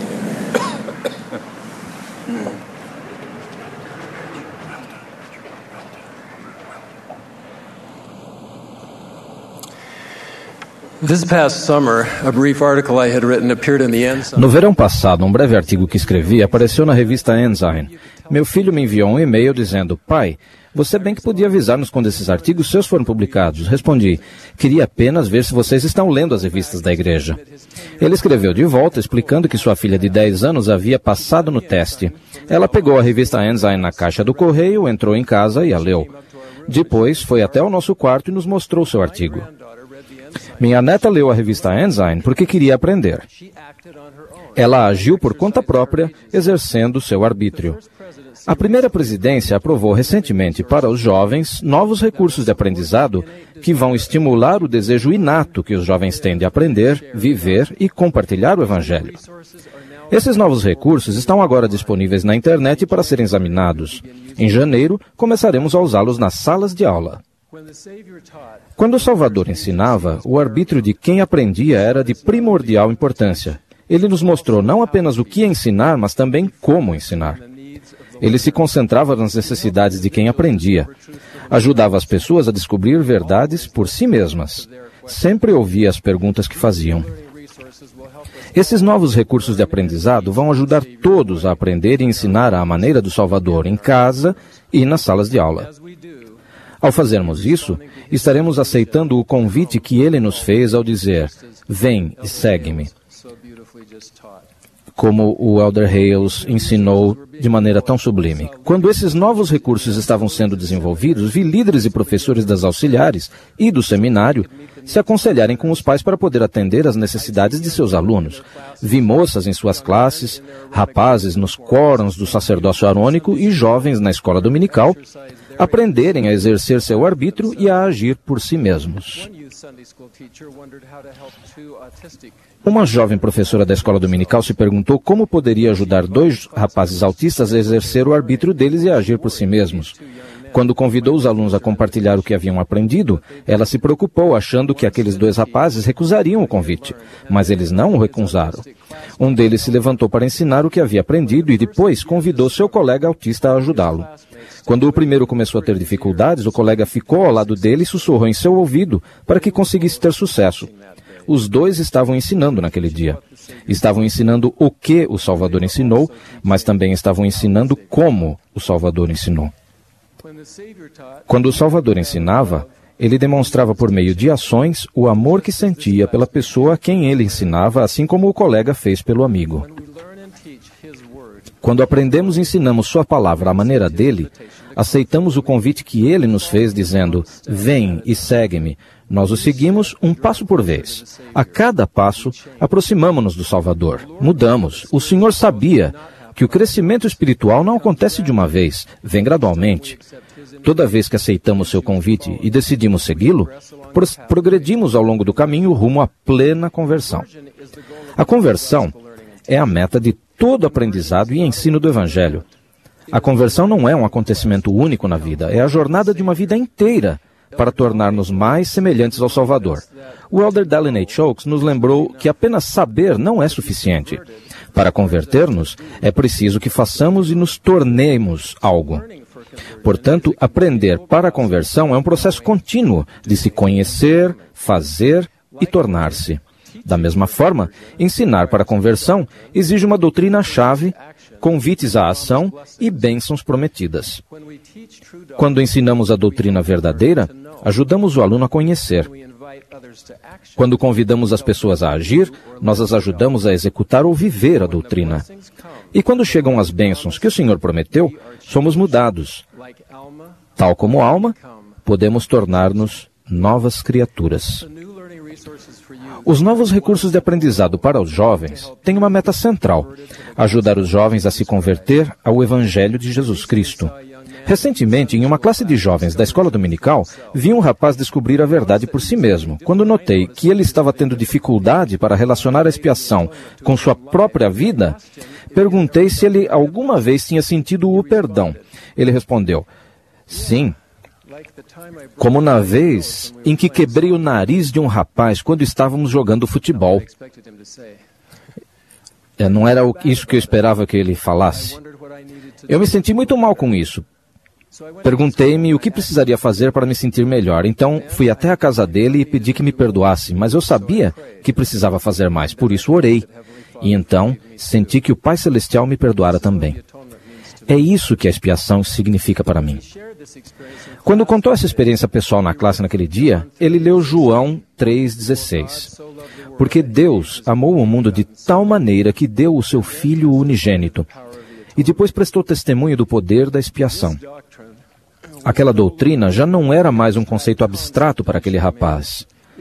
No verão passado, um breve artigo que escrevi apareceu na revista Ensign. Meu filho me enviou um e-mail dizendo: pai, você bem que podia avisar-nos quando esses artigos seus foram publicados. Respondi: queria apenas ver se vocês estão lendo as revistas da igreja. Ele escreveu de volta explicando que sua filha de 10 anos havia passado no teste. Ela pegou a revista Ensign na caixa do correio, entrou em casa e a leu. Depois foi até o nosso quarto e nos mostrou seu artigo. Minha neta leu a revista Ensign porque queria aprender. Ela agiu por conta própria, exercendo seu arbítrio. A primeira presidência aprovou recentemente para os jovens novos recursos de aprendizado que vão estimular o desejo inato que os jovens têm de aprender, viver e compartilhar o Evangelho. Esses novos recursos estão agora disponíveis na internet para serem examinados. Em janeiro, começaremos a usá-los nas salas de aula. Quando o Salvador ensinava, o arbítrio de quem aprendia era de primordial importância. Ele nos mostrou não apenas o que ensinar, mas também como ensinar. Ele se concentrava nas necessidades de quem aprendia. Ajudava as pessoas a descobrir verdades por si mesmas. Sempre ouvia as perguntas que faziam. Esses novos recursos de aprendizado vão ajudar todos a aprender e ensinar à maneira do Salvador, em casa e nas salas de aula. Ao fazermos isso, estaremos aceitando o convite que ele nos fez ao dizer: vem e segue-me. Como o Elder Hales ensinou de maneira tão sublime. Quando esses novos recursos estavam sendo desenvolvidos, vi líderes e professores das auxiliares e do seminário se aconselharem com os pais para poder atender às necessidades de seus alunos. Vi moças em suas classes, rapazes nos quórums do sacerdócio arônico e jovens na escola dominical aprenderem a exercer seu arbítrio e a agir por si mesmos. Uma jovem professora da escola dominical se perguntou como poderia ajudar 2 rapazes autistas a exercer o arbítrio deles e a agir por si mesmos. Quando convidou os alunos a compartilhar o que haviam aprendido, ela se preocupou, achando que aqueles 2 rapazes recusariam o convite. Mas eles não o recusaram. Um deles se levantou para ensinar o que havia aprendido e depois convidou seu colega autista a ajudá-lo. Quando o primeiro começou a ter dificuldades, o colega ficou ao lado dele e sussurrou em seu ouvido para que conseguisse ter sucesso. Os 2 estavam ensinando naquele dia. Estavam ensinando o que o Salvador ensinou, mas também estavam ensinando como o Salvador ensinou. Quando o Salvador ensinava, ele demonstrava por meio de ações o amor que sentia pela pessoa a quem ele ensinava, assim como o colega fez pelo amigo. Quando aprendemos e ensinamos sua palavra à maneira dele, aceitamos o convite que ele nos fez, dizendo, vem e segue-me. Nós o seguimos um passo por vez. A cada passo, aproximamo-nos do Salvador. Mudamos. O Senhor sabia que o crescimento espiritual não acontece de uma vez, vem gradualmente. Toda vez que aceitamos seu convite e decidimos segui-lo, progredimos ao longo do caminho rumo à plena conversão. A conversão é a meta de todo aprendizado e ensino do Evangelho. A conversão não é um acontecimento único na vida, é a jornada de uma vida inteira para tornar-nos mais semelhantes ao Salvador. O Elder Dallin H. Oaks nos lembrou que apenas saber não é suficiente. Para converter-nos, é preciso que façamos e nos tornemos algo. Portanto, aprender para a conversão é um processo contínuo de se conhecer, fazer e tornar-se. Da mesma forma, ensinar para a conversão exige uma doutrina-chave, convites à ação e bênçãos prometidas. Quando ensinamos a doutrina verdadeira, ajudamos o aluno a conhecer. Quando convidamos as pessoas a agir, nós as ajudamos a executar ou viver a doutrina. E quando chegam as bênçãos que o Senhor prometeu, somos mudados. Tal como Alma, podemos tornar-nos novas criaturas. Os novos recursos de aprendizado para os jovens têm uma meta central: ajudar os jovens a se converter ao Evangelho de Jesus Cristo. Recentemente, em uma classe de jovens da escola dominical, vi um rapaz descobrir a verdade por si mesmo. Quando notei que ele estava tendo dificuldade para relacionar a expiação com sua própria vida, perguntei se ele alguma vez tinha sentido o perdão. Ele respondeu, sim. Como na vez em que quebrei o nariz de um rapaz quando estávamos jogando futebol. Não era isso que eu esperava que ele falasse. Eu me senti muito mal com isso. Perguntei-me o que precisaria fazer para me sentir melhor. Então, fui até a casa dele e pedi que me perdoasse, mas eu sabia que precisava fazer mais, por isso orei. E então, senti que o Pai Celestial me perdoara também. É isso que a expiação significa para mim. Quando contou essa experiência pessoal na classe naquele dia, ele leu João 3,16. Porque Deus amou o mundo de tal maneira que deu o seu Filho unigênito. E depois prestou testemunho do poder da expiação. Aquela doutrina já não era mais um conceito abstrato para aquele rapaz.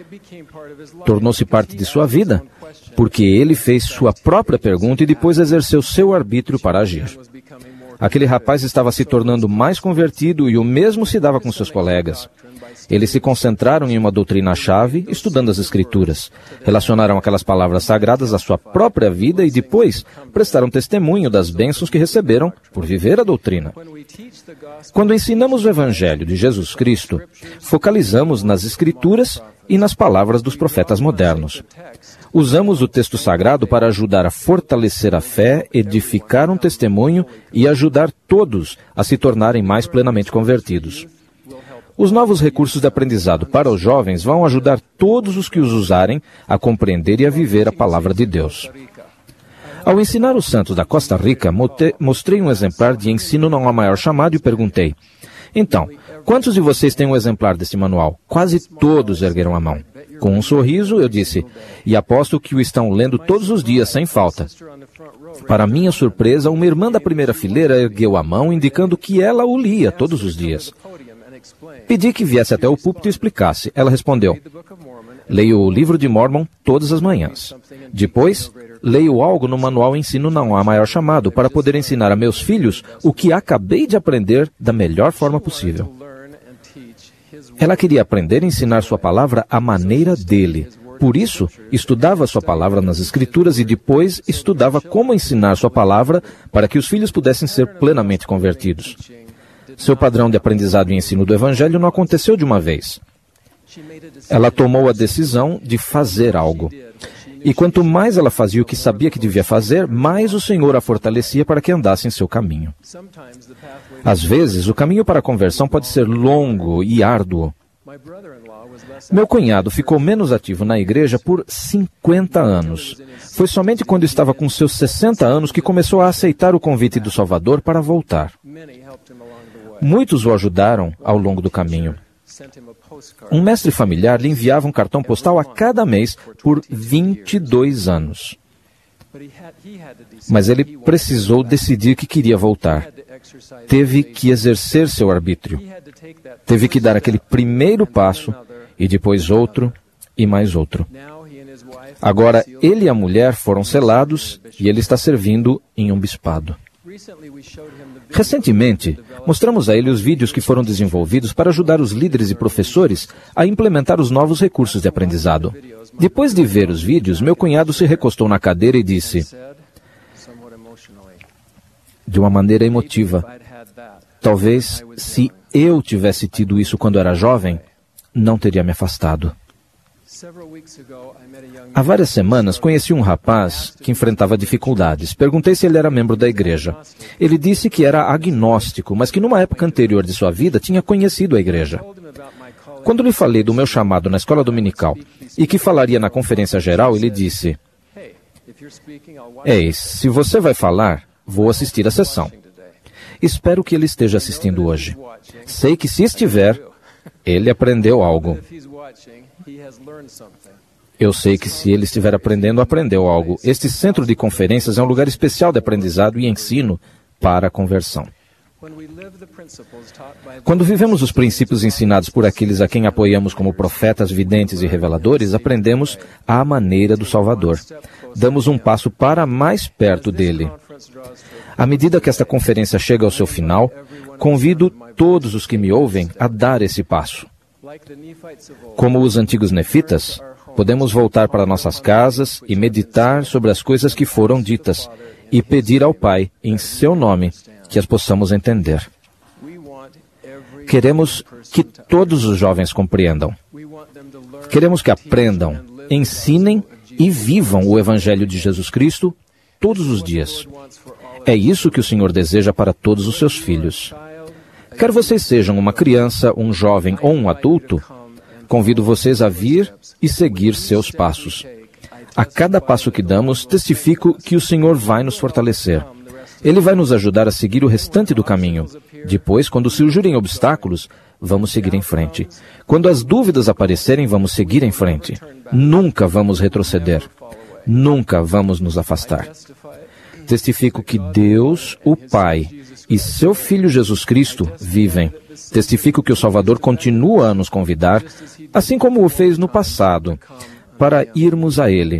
Tornou-se parte de sua vida, porque ele fez sua própria pergunta e depois exerceu seu arbítrio para agir. Aquele rapaz estava se tornando mais convertido e o mesmo se dava com seus colegas. Eles se concentraram em uma doutrina-chave, estudando as Escrituras. Relacionaram aquelas palavras sagradas à sua própria vida e depois prestaram testemunho das bênçãos que receberam por viver a doutrina. Quando ensinamos o Evangelho de Jesus Cristo, focalizamos nas Escrituras e nas palavras dos profetas modernos. Usamos o texto sagrado para ajudar a fortalecer a fé, edificar um testemunho e ajudar todos a se tornarem mais plenamente convertidos. Os novos recursos de aprendizado para os jovens vão ajudar todos os que os usarem a compreender e a viver a palavra de Deus. Ao ensinar os santos da Costa Rica, mostrei um exemplar de Ensino Não Há Maior Chamado e perguntei, então, quantos de vocês têm um exemplar desse manual? Quase todos ergueram a mão. Com um sorriso, eu disse, e aposto que o estão lendo todos os dias, sem falta. Para minha surpresa, uma irmã da primeira fileira ergueu a mão, indicando que ela o lia todos os dias. Pedi que viesse até o púlpito e explicasse. Ela respondeu, leio o livro de Mormon todas as manhãs. Depois, leio algo no manual Ensino Não Há Maior Chamado para poder ensinar a meus filhos o que acabei de aprender da melhor forma possível. Ela queria aprender a ensinar sua palavra à maneira dele. Por isso, estudava sua palavra nas Escrituras e depois estudava como ensinar sua palavra para que os filhos pudessem ser plenamente convertidos. Seu padrão de aprendizado e ensino do Evangelho não aconteceu de uma vez. Ela tomou a decisão de fazer algo. E quanto mais ela fazia o que sabia que devia fazer, mais o Senhor a fortalecia para que andasse em seu caminho. Às vezes, o caminho para a conversão pode ser longo e árduo. Meu cunhado ficou menos ativo na igreja por 50 anos. Foi somente quando estava com seus 60 anos que começou a aceitar o convite do Salvador para voltar. Muitos o ajudaram ao longo do caminho. Um mestre familiar lhe enviava um cartão postal a cada mês por 22 anos. Mas ele precisou decidir que queria voltar. Teve que exercer seu arbítrio. Teve que dar aquele primeiro passo, e depois outro, e mais outro. Agora, ele e a mulher foram selados, e ele está servindo em um bispado. Recentemente, mostramos a ele os vídeos que foram desenvolvidos para ajudar os líderes e professores a implementar os novos recursos de aprendizado. Depois de ver os vídeos, meu cunhado se recostou na cadeira e disse, de uma maneira emotiva, talvez, se eu tivesse tido isso quando era jovem, não teria me afastado. Há várias semanas, conheci um rapaz que enfrentava dificuldades. Perguntei se ele era membro da igreja. Ele disse que era agnóstico, mas que numa época anterior de sua vida tinha conhecido a igreja. Quando lhe falei do meu chamado na escola dominical e que falaria na conferência geral, ele disse, ei, se você vai falar, vou assistir à sessão. Espero que ele esteja assistindo hoje. Sei que se estiver, ele aprendeu algo. Eu sei que se ele estiver aprendendo, aprendeu algo. Este centro de conferências é um lugar especial de aprendizado e ensino para a conversão. Quando vivemos os princípios ensinados por aqueles a quem apoiamos como profetas, videntes e reveladores, aprendemos à maneira do Salvador. Damos um passo para mais perto dele. À medida que esta conferência chega ao seu final, convido todos os que me ouvem a dar esse passo. Como os antigos nefitas, podemos voltar para nossas casas e meditar sobre as coisas que foram ditas e pedir ao Pai, em seu nome, que as possamos entender. Queremos que todos os jovens compreendam. Queremos que aprendam, ensinem e vivam o Evangelho de Jesus Cristo todos os dias. É isso que o Senhor deseja para todos os seus filhos. Quer vocês sejam uma criança, um jovem ou um adulto, convido vocês a vir e seguir seus passos. A cada passo que damos, testifico que o Senhor vai nos fortalecer. Ele vai nos ajudar a seguir o restante do caminho. Depois, quando surgirem obstáculos, vamos seguir em frente. Quando as dúvidas aparecerem, vamos seguir em frente. Nunca vamos retroceder. Nunca vamos nos afastar. Testifico que Deus, o Pai, e seu Filho Jesus Cristo vivem. Testifico que o Salvador continua a nos convidar, assim como o fez no passado, para irmos a Ele.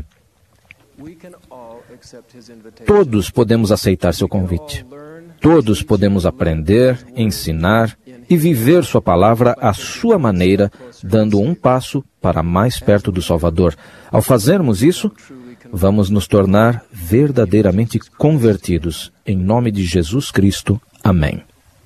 Todos podemos aceitar seu convite. Todos podemos aprender, ensinar e viver sua palavra à sua maneira, dando um passo para mais perto do Salvador. Ao fazermos isso, vamos nos tornar verdadeiramente convertidos. Em nome de Jesus Cristo. Amém.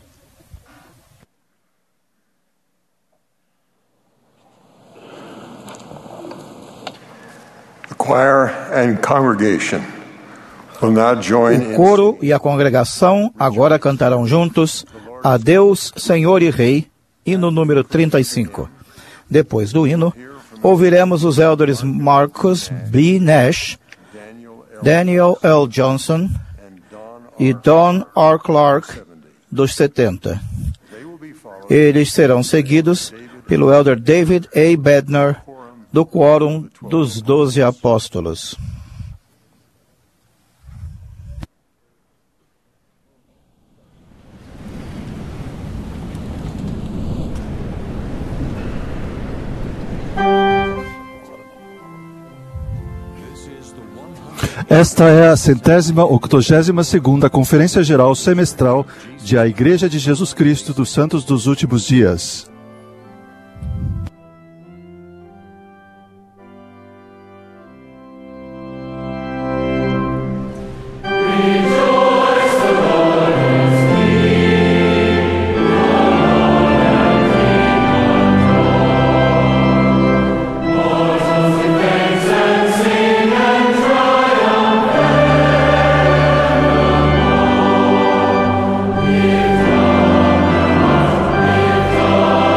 The choir and congregation will now join o coro e a congregação agora cantarão juntos A Deus, Senhor e Rei, hino número 35. Depois do hino, ouviremos os elders Marcus B. Nash, Daniel L. Johnson e Don R. Clark, dos 70. Eles serão seguidos pelo elder David A. Bednar, do Quórum dos 12 Apóstolos. Esta é a 182ª Conferência Geral Semestral de A Igreja de Jesus Cristo dos Santos dos Últimos Dias. Lift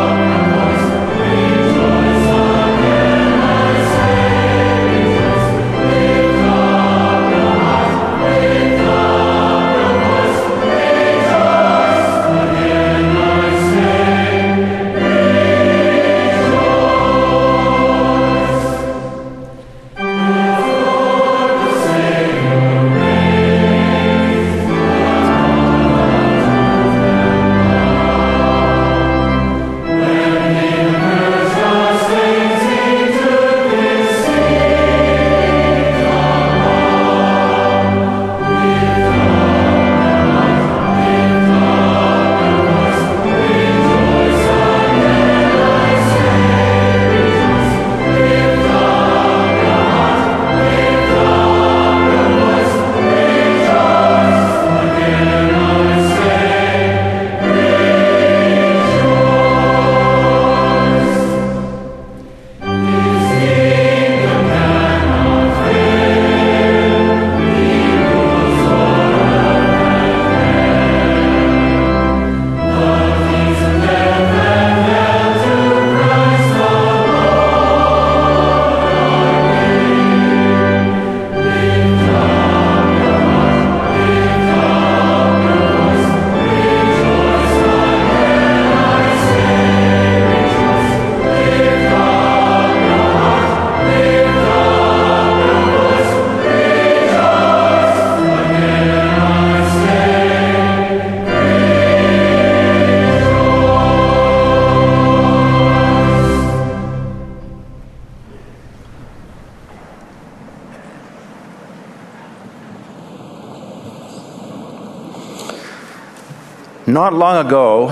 Not long ago,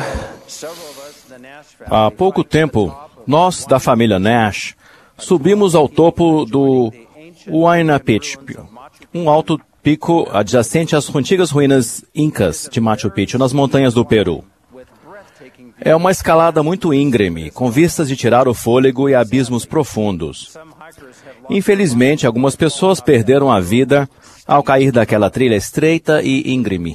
há pouco tempo, nós da família Nash subimos ao topo do Huayna Picchu, um alto pico adjacente às antigas ruínas incas de Machu Picchu, nas montanhas do Peru. É uma escalada muito íngreme, com vistas de tirar o fôlego e abismos profundos. Infelizmente, algumas pessoas perderam a vida ao cair daquela trilha estreita e íngreme.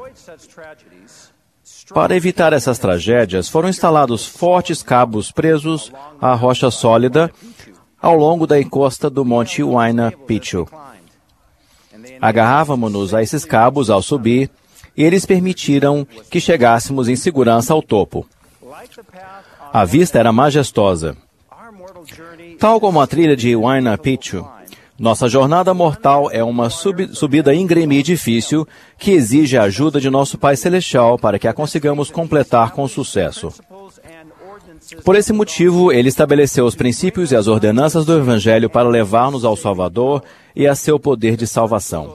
Para evitar essas tragédias, foram instalados fortes cabos presos à rocha sólida ao longo da encosta do Monte Huayna Picchu. Agarrávamos-nos a esses cabos ao subir e eles permitiram que chegássemos em segurança ao topo. A vista era majestosa. Tal como a trilha de Huayna Picchu, nossa jornada mortal é uma subida íngreme e difícil que exige a ajuda de nosso Pai Celestial para que a consigamos completar com sucesso. Por esse motivo, Ele estabeleceu os princípios e as ordenanças do Evangelho para levar-nos ao Salvador e a seu poder de salvação.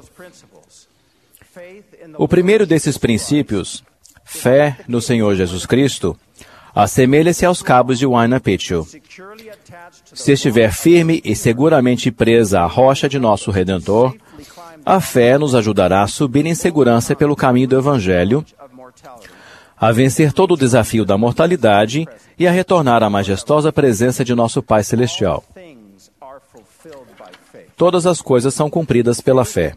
O primeiro desses princípios, fé no Senhor Jesus Cristo, assemelha-se aos cabos de Huayna Picchu. Se estiver firme e seguramente presa à rocha de nosso Redentor, a fé nos ajudará a subir em segurança pelo caminho do Evangelho, a vencer todo o desafio da mortalidade e a retornar à majestosa presença de nosso Pai Celestial. Todas as coisas são cumpridas pela fé.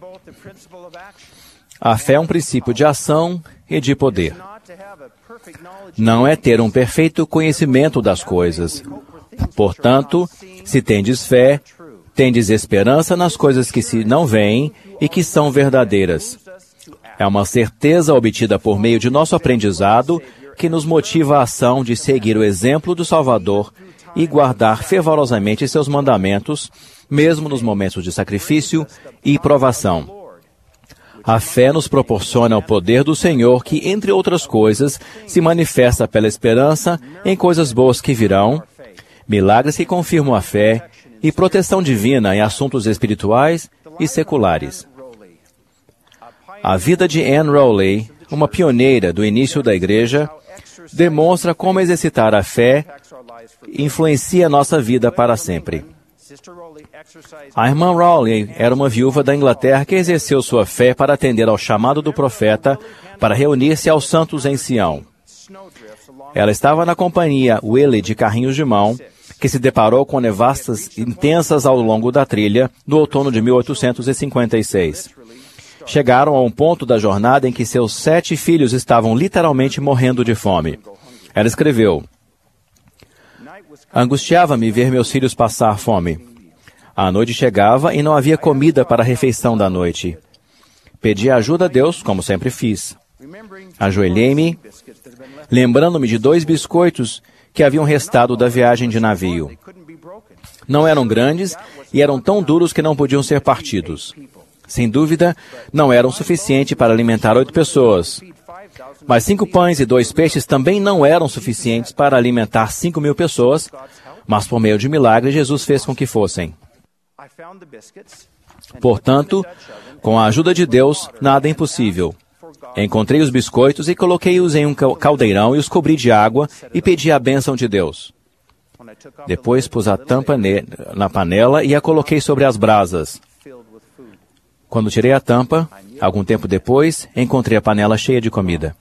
A fé é um princípio de ação e de poder. Não é ter um perfeito conhecimento das coisas. Portanto, se tendes fé, tendes esperança nas coisas que se não veem e que são verdadeiras. É uma certeza obtida por meio de nosso aprendizado que nos motiva a ação de seguir o exemplo do Salvador e guardar fervorosamente seus mandamentos, mesmo nos momentos de sacrifício e provação. A fé nos proporciona o poder do Senhor que, entre outras coisas, se manifesta pela esperança em coisas boas que virão, milagres que confirmam a fé e proteção divina em assuntos espirituais e seculares. A vida de Anne Rowley, uma pioneira do início da Igreja, demonstra como exercitar a fé influencia nossa vida para sempre. A irmã Rowley era uma viúva da Inglaterra que exerceu sua fé para atender ao chamado do profeta para reunir-se aos santos em Sião. Ela estava na companhia Willie de carrinhos de mão, que se deparou com nevascas intensas ao longo da trilha no outono de 1856. Chegaram a um ponto da jornada em que seus 7 filhos estavam literalmente morrendo de fome. Ela escreveu: "Angustiava-me ver meus filhos passar fome. A noite chegava e não havia comida para a refeição da noite. Pedi ajuda a Deus, como sempre fiz. Ajoelhei-me, lembrando-me de 2 biscoitos que haviam restado da viagem de navio. Não eram grandes e eram tão duros que não podiam ser partidos. Sem dúvida, não eram suficiente para alimentar 8 pessoas. Mas 5 pães e 2 peixes também não eram suficientes para alimentar 5.000 pessoas, mas por meio de milagre, Jesus fez com que fossem. Portanto, com a ajuda de Deus, nada é impossível. Encontrei os biscoitos e coloquei-os em um caldeirão e os cobri de água e pedi a bênção de Deus. Depois pus a tampa na panela e a coloquei sobre as brasas. Quando tirei a tampa, algum tempo depois, encontrei a panela cheia de comida.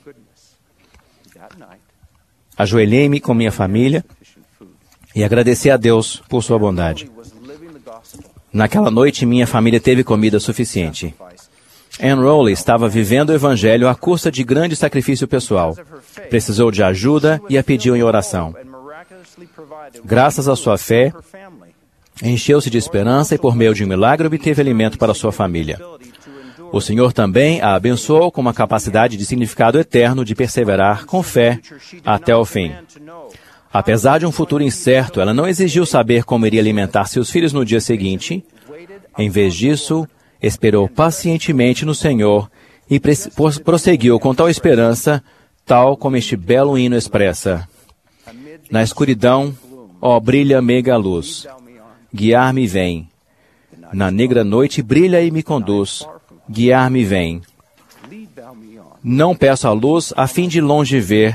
Ajoelhei-me com minha família e agradeci a Deus por sua bondade. Naquela noite, minha família teve comida suficiente. Anne Rowley estava vivendo o Evangelho à custa de grande sacrifício pessoal. Precisou de ajuda e a pediu em oração. Graças à sua fé, encheu-se de esperança e, por meio de um milagre, obteve alimento para sua família. O Senhor também a abençoou com uma capacidade de significado eterno de perseverar com fé até o fim. Apesar de um futuro incerto, ela não exigiu saber como iria alimentar seus filhos no dia seguinte. Em vez disso, esperou pacientemente no Senhor e prosseguiu com tal esperança, tal como este belo hino expressa. Na escuridão, ó, brilha meiga luz. Guiar-me vem. Na negra noite brilha e me conduz. Guiar-me vem. Não peço a luz a fim de longe ver,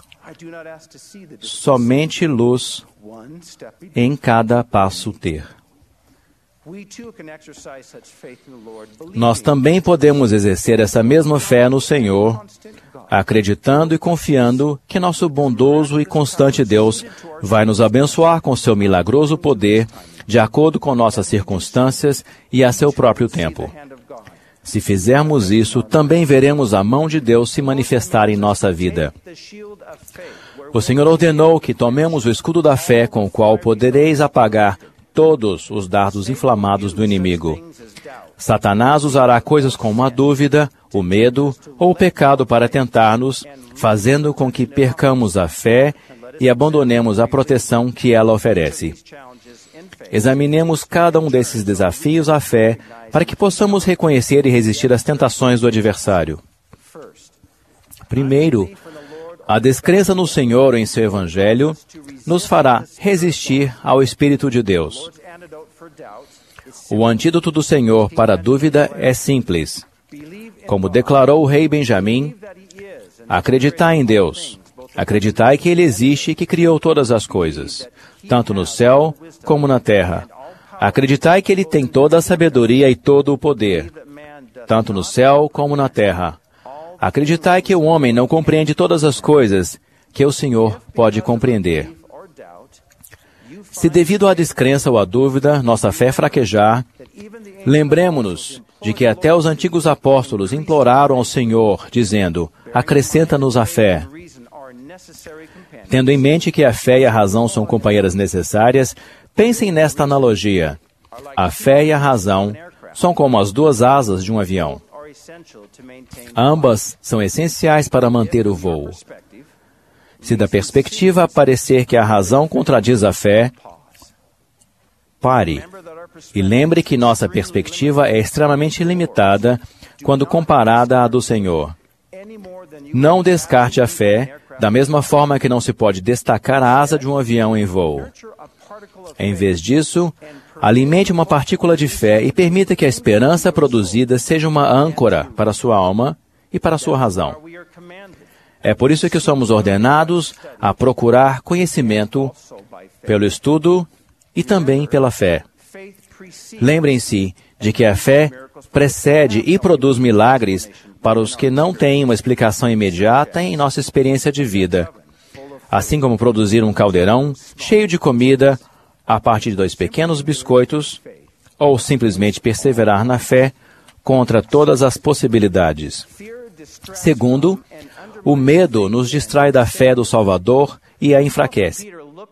somente luz em cada passo ter. Nós também podemos exercer essa mesma fé no Senhor, acreditando e confiando que nosso bondoso e constante Deus vai nos abençoar com seu milagroso poder, de acordo com nossas circunstâncias e a seu próprio tempo. Se fizermos isso, também veremos a mão de Deus se manifestar em nossa vida. O Senhor ordenou que tomemos o escudo da fé, com o qual podereis apagar todos os dardos inflamados do inimigo. Satanás usará coisas como a dúvida, o medo ou o pecado para tentar-nos, fazendo com que percamos a fé e abandonemos a proteção que ela oferece. Examinemos cada um desses desafios à fé para que possamos reconhecer e resistir às tentações do adversário. Primeiro, a descrença no Senhor ou em seu Evangelho nos fará resistir ao Espírito de Deus. O antídoto do Senhor para a dúvida é simples. Como declarou o rei Benjamim, acreditai em Deus. Acreditai que Ele existe e que criou todas as coisas, tanto no céu como na terra. Acreditai que Ele tem toda a sabedoria e todo o poder, tanto no céu como na terra. Acreditai que o homem não compreende todas as coisas que o Senhor pode compreender. Se devido à descrença ou à dúvida, nossa fé fraquejar, lembremo-nos de que até os antigos apóstolos imploraram ao Senhor, dizendo, acrescenta-nos a fé. Tendo em mente que a fé e a razão são companheiras necessárias, pensem nesta analogia. A fé e a razão são como as duas asas de um avião. Ambas são essenciais para manter o voo. Se da perspectiva parecer que a razão contradiz a fé, pare e lembre que nossa perspectiva é extremamente limitada quando comparada à do Senhor. Não descarte a fé, da mesma forma que não se pode destacar a asa de um avião em voo. Em vez disso, alimente uma partícula de fé e permita que a esperança produzida seja uma âncora para a sua alma e para a sua razão. É por isso que somos ordenados a procurar conhecimento pelo estudo e também pela fé. Lembrem-se de que a fé precede e produz milagres para os que não têm uma explicação imediata em nossa experiência de vida, assim como produzir um caldeirão cheio de comida a partir de 2 pequenos biscoitos, ou simplesmente perseverar na fé contra todas as possibilidades. Segundo, o medo nos distrai da fé do Salvador e a enfraquece.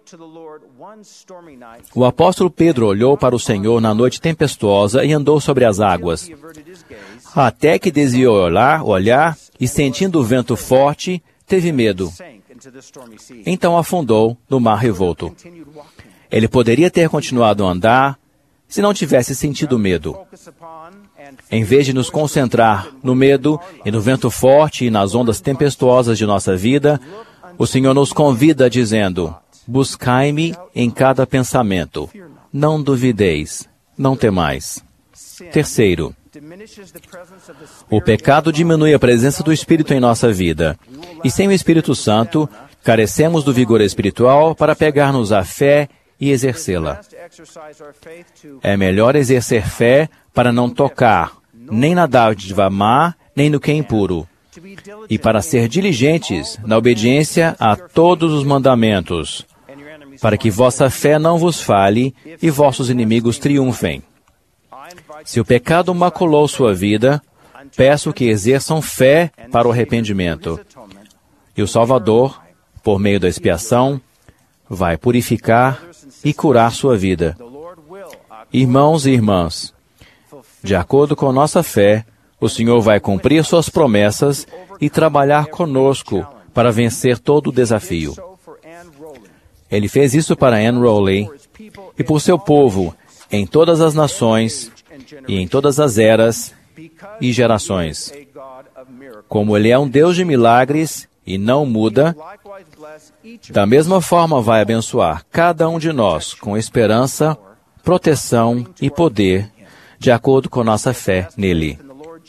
O apóstolo Pedro olhou para o Senhor na noite tempestuosa e andou sobre as águas, até que desviou o olhar e, sentindo o vento forte, teve medo. Então afundou no mar revolto. Ele poderia ter continuado a andar se não tivesse sentido medo. Em vez de nos concentrar no medo e no vento forte e nas ondas tempestuosas de nossa vida, o Senhor nos convida dizendo, buscai-me em cada pensamento. Não duvideis, não temais. Terceiro, o pecado diminui a presença do Espírito em nossa vida. E sem o Espírito Santo, carecemos do vigor espiritual para pegar-nos à fé e exercê-la. É melhor exercer fé para não tocar, nem na dádiva má, nem no que é impuro, e para ser diligentes na obediência a todos os mandamentos, para que vossa fé não vos falhe e vossos inimigos triunfem. Se o pecado maculou sua vida, peço que exerçam fé para o arrependimento. E o Salvador, por meio da expiação, vai purificar e curar sua vida. Irmãos e irmãs, de acordo com nossa fé, o Senhor vai cumprir suas promessas e trabalhar conosco para vencer todo o desafio. Ele fez isso para Anne Rowley e por seu povo em todas as nações e em todas as eras e gerações. Como Ele é um Deus de milagres e não muda, da mesma forma vai abençoar cada um de nós com esperança, proteção e poder, de acordo com nossa fé nele.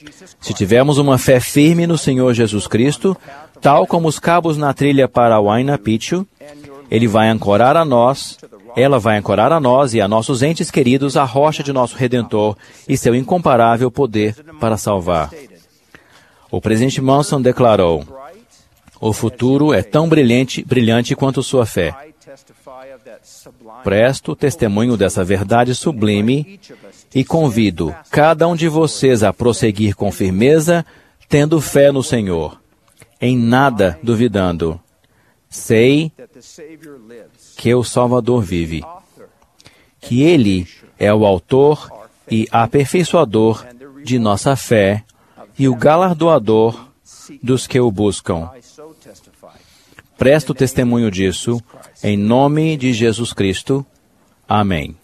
Se tivermos uma fé firme no Senhor Jesus Cristo, tal como os cabos na trilha para Huayna Picchu, Ele vai ancorar a nós, ela vai ancorar a nós e a nossos entes queridos a rocha de nosso Redentor e seu incomparável poder para salvar. O presidente Monson declarou: o futuro é tão brilhante quanto sua fé. Presto testemunho dessa verdade sublime e convido cada um de vocês a prosseguir com firmeza, tendo fé no Senhor, em nada duvidando. Sei que o Salvador vive, que Ele é o autor e aperfeiçoador de nossa fé e o galardoador dos que o buscam. Presto testemunho disso, em nome de Jesus Cristo. Amém.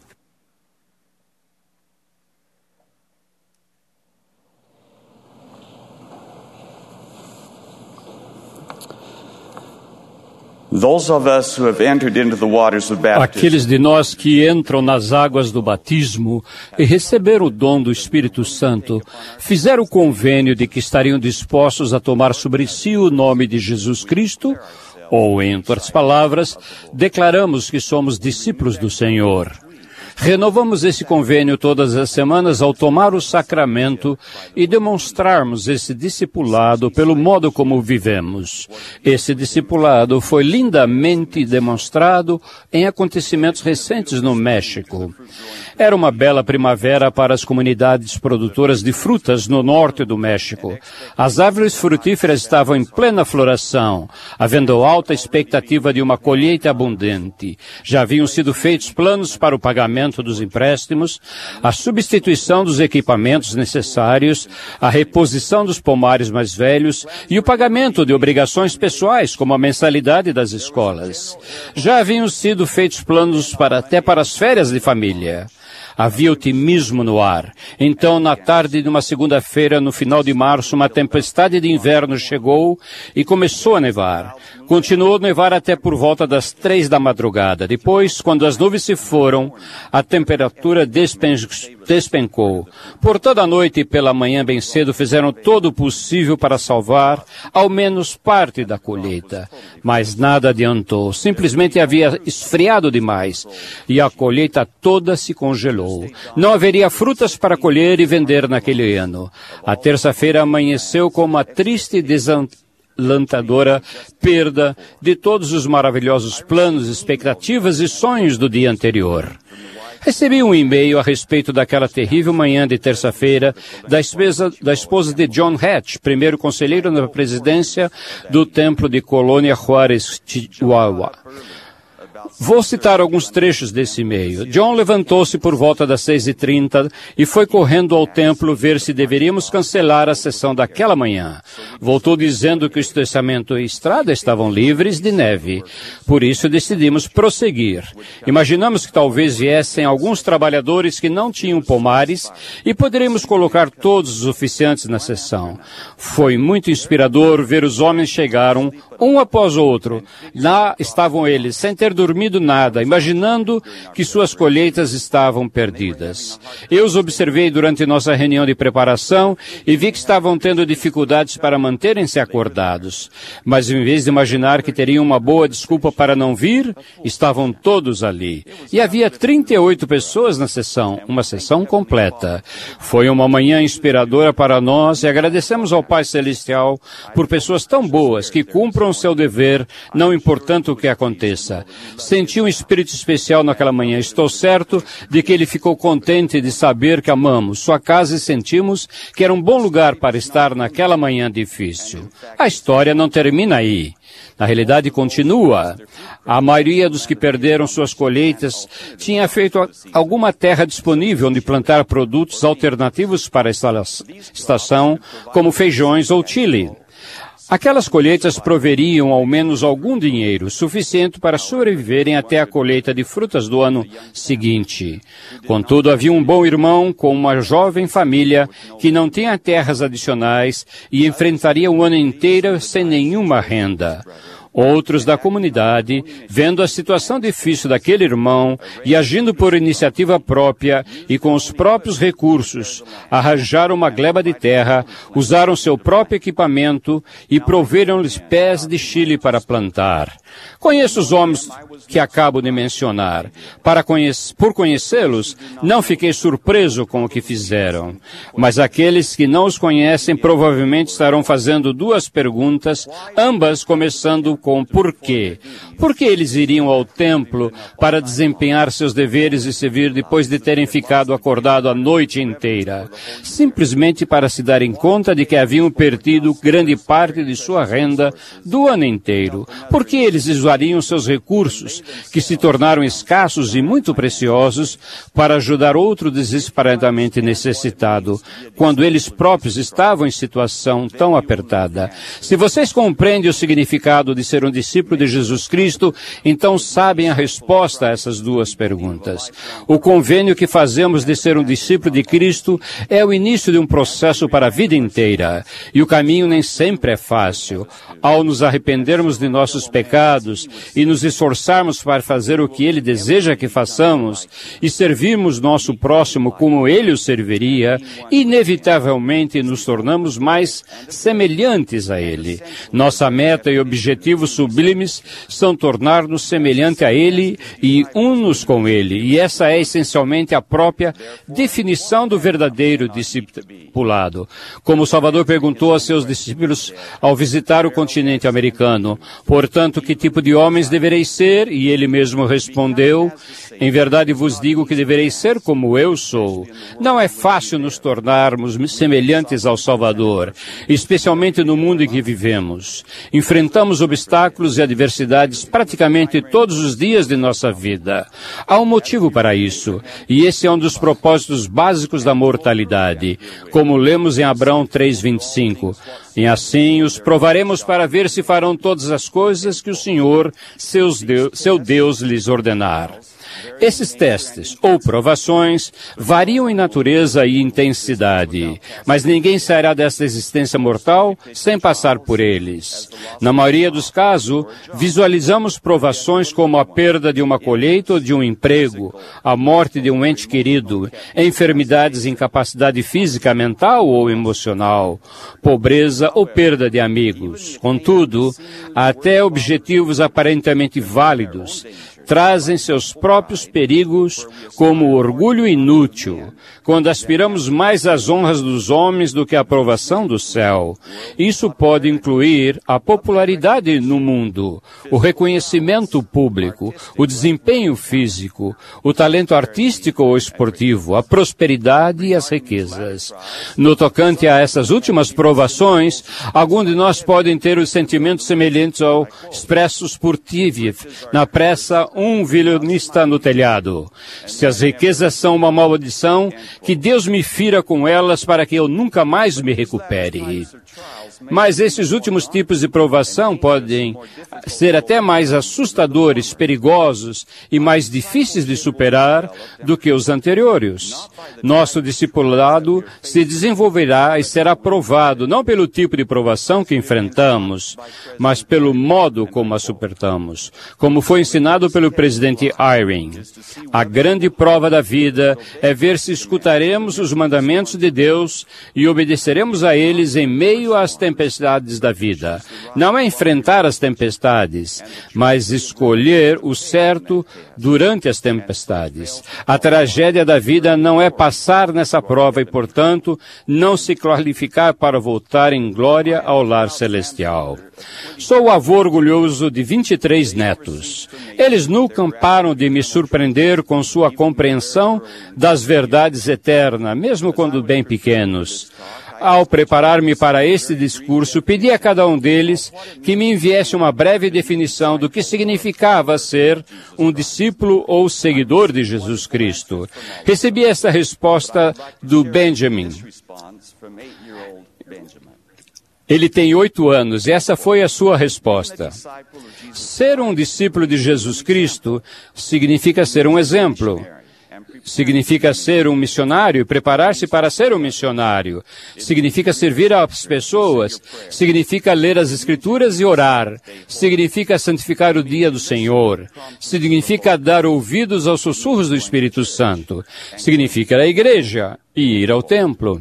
Aqueles de nós que entram nas águas do batismo e receberam o dom do Espírito Santo, fizeram o convênio de que estariam dispostos a tomar sobre si o nome de Jesus Cristo, ou, em outras palavras, declaramos que somos discípulos do Senhor. Renovamos esse convênio todas as semanas ao tomar o sacramento e demonstrarmos esse discipulado pelo modo como vivemos. Esse discipulado foi lindamente demonstrado em acontecimentos recentes no México. Era uma bela primavera para as comunidades produtoras de frutas no norte do México. As árvores frutíferas estavam em plena floração, havendo alta expectativa de uma colheita abundante. Já haviam sido feitos planos para o pagamento dos empréstimos, a substituição dos equipamentos necessários, a reposição dos pomares mais velhos e o pagamento de obrigações pessoais, como a mensalidade das escolas. Já haviam sido feitos planos até para as férias de família. Havia otimismo no ar. Então, na tarde de uma segunda-feira, no final de março, uma tempestade de inverno chegou e começou a nevar. Continuou a nevar até por volta das 3 da madrugada. Depois, quando as nuvens se foram, a temperatura despencou. Por toda a noite e pela manhã bem cedo fizeram todo o possível para salvar ao menos parte da colheita. Mas nada adiantou. Simplesmente havia esfriado demais e a colheita toda se congelou. Não haveria frutas para colher e vender naquele ano. A terça-feira amanheceu com uma triste e desalentadora perda de todos os maravilhosos planos, expectativas e sonhos do dia anterior. Recebi um e-mail a respeito daquela terrível manhã de terça-feira da esposa de John Hatch, primeiro conselheiro na presidência do Templo de Colônia Juárez, Chihuahua. Vou citar alguns trechos desse e-mail. John levantou-se por volta das 6h30 e foi correndo ao templo ver se deveríamos cancelar a sessão daquela manhã. Voltou dizendo que o estacionamento e a estrada estavam livres de neve. Por isso decidimos prosseguir. Imaginamos que talvez viessem alguns trabalhadores que não tinham pomares e poderíamos colocar todos os oficiantes na sessão. Foi muito inspirador ver os homens chegaram, um após o outro. Lá estavam eles, sem ter dormido nada, imaginando que suas colheitas estavam perdidas. Eu os observei durante nossa reunião de preparação e vi que estavam tendo dificuldades para manterem-se acordados. Mas em vez de imaginar que teriam uma boa desculpa para não vir, estavam todos ali. E havia 38 pessoas na sessão, uma sessão completa. Foi uma manhã inspiradora para nós e agradecemos ao Pai Celestial por pessoas tão boas que cumpram o seu dever, não importando o que aconteça. Senti um espírito especial naquela manhã. Estou certo de que ele ficou contente de saber que amamos sua casa e sentimos que era um bom lugar para estar naquela manhã difícil. A história não termina aí. Na realidade, continua. A maioria dos que perderam suas colheitas tinha feito alguma terra disponível onde plantar produtos alternativos para a estação, como feijões ou chile. Aquelas colheitas proveriam ao menos algum dinheiro, suficiente para sobreviverem até a colheita de frutas do ano seguinte. Contudo, havia um bom irmão com uma jovem família que não tinha terras adicionais e enfrentaria o ano inteiro sem nenhuma renda. Outros da comunidade, vendo a situação difícil daquele irmão e agindo por iniciativa própria e com os próprios recursos, arranjaram uma gleba de terra, usaram seu próprio equipamento e proveram-lhes pés de chile para plantar. Conheço os homens que acabo de mencionar. Por conhecê-los, não fiquei surpreso com o que fizeram. Mas aqueles que não os conhecem provavelmente estarão fazendo duas perguntas, ambas começando com por quê. Por que eles iriam ao templo para desempenhar seus deveres e servir depois de terem ficado acordado a noite inteira? Simplesmente para se darem conta de que haviam perdido grande parte de sua renda do ano inteiro. Por que eles usariam seus recursos, que se tornaram escassos e muito preciosos, para ajudar outro desesperadamente necessitado, quando eles próprios estavam em situação tão apertada? Se vocês compreendem o significado de ser um discípulo de Jesus Cristo, então sabem a resposta a essas duas perguntas. O convênio que fazemos de ser um discípulo de Cristo é o início de um processo para a vida inteira, e o caminho nem sempre é fácil. Ao nos arrependermos de nossos pecados e nos esforçarmos para fazer o que Ele deseja que façamos e servirmos nosso próximo como Ele o serviria, inevitavelmente nos tornamos mais semelhantes a Ele. Nossa meta e objetivos sublimes são tornar-nos semelhante a Ele e unos com Ele, e essa é essencialmente a própria definição do verdadeiro discipulado. Como o Salvador perguntou a seus discípulos ao visitar o continente americano: portanto, que tipo de homens devereis ser? E ele mesmo respondeu: em verdade vos digo que devereis ser como eu sou. Não é fácil nos tornarmos semelhantes ao Salvador, especialmente no mundo em que vivemos. Enfrentamos obstáculos e adversidades praticamente todos os dias de nossa vida. Há um motivo para isso, e esse é um dos propósitos básicos da mortalidade, como lemos em Abraão 3:25. E assim os provaremos para ver se farão todas as coisas que o Senhor, seu Deus, lhes ordenar. Esses testes, ou provações, variam em natureza e intensidade, mas ninguém sairá desta existência mortal sem passar por eles. Na maioria dos casos, visualizamos provações como a perda de uma colheita ou de um emprego, a morte de um ente querido, enfermidades e incapacidade física, mental ou emocional, pobreza ou perda de amigos. Contudo, até objetivos aparentemente válidos trazem seus próprios perigos, como o orgulho inútil, quando aspiramos mais às honras dos homens do que à aprovação do céu. Isso pode incluir a popularidade no mundo, o reconhecimento público, o desempenho físico, o talento artístico ou esportivo, a prosperidade e as riquezas. No tocante a essas últimas provações, alguns de nós podem ter os sentimentos semelhantes ao expressos por Tiviev, na peça Um Violinista no Telhado. Se as riquezas são uma maldição, que Deus me fira com elas para que eu nunca mais me recupere. Mas esses últimos tipos de provação podem ser até mais assustadores, perigosos e mais difíceis de superar do que os anteriores. Nosso discipulado se desenvolverá e será provado não pelo tipo de provação que enfrentamos, mas pelo modo como a superamos, como foi ensinado pelo presidente Eyring. A grande prova da vida é ver se escutaremos os mandamentos de Deus e obedeceremos a eles em meio às tempestades da vida. Não é enfrentar as tempestades, mas escolher o certo durante as tempestades. A tragédia da vida não é passar nessa prova e, portanto, não se qualificar para voltar em glória ao lar celestial. Sou avô orgulhoso de 23 netos. Eles nunca param de me surpreender com sua compreensão das verdades eternas, mesmo quando bem pequenos. Ao preparar-me para este discurso, pedi a cada um deles que me enviasse uma breve definição do que significava ser um discípulo ou seguidor de Jesus Cristo. Recebi esta resposta do Benjamin. Ele tem 8 anos e essa foi a sua resposta. Ser um discípulo de Jesus Cristo significa ser um exemplo. Significa ser um missionário, preparar-se para ser um missionário. Significa servir às pessoas. Significa ler as Escrituras e orar. Significa santificar o dia do Senhor. Significa dar ouvidos aos sussurros do Espírito Santo. Significa ir à igreja e ir ao templo.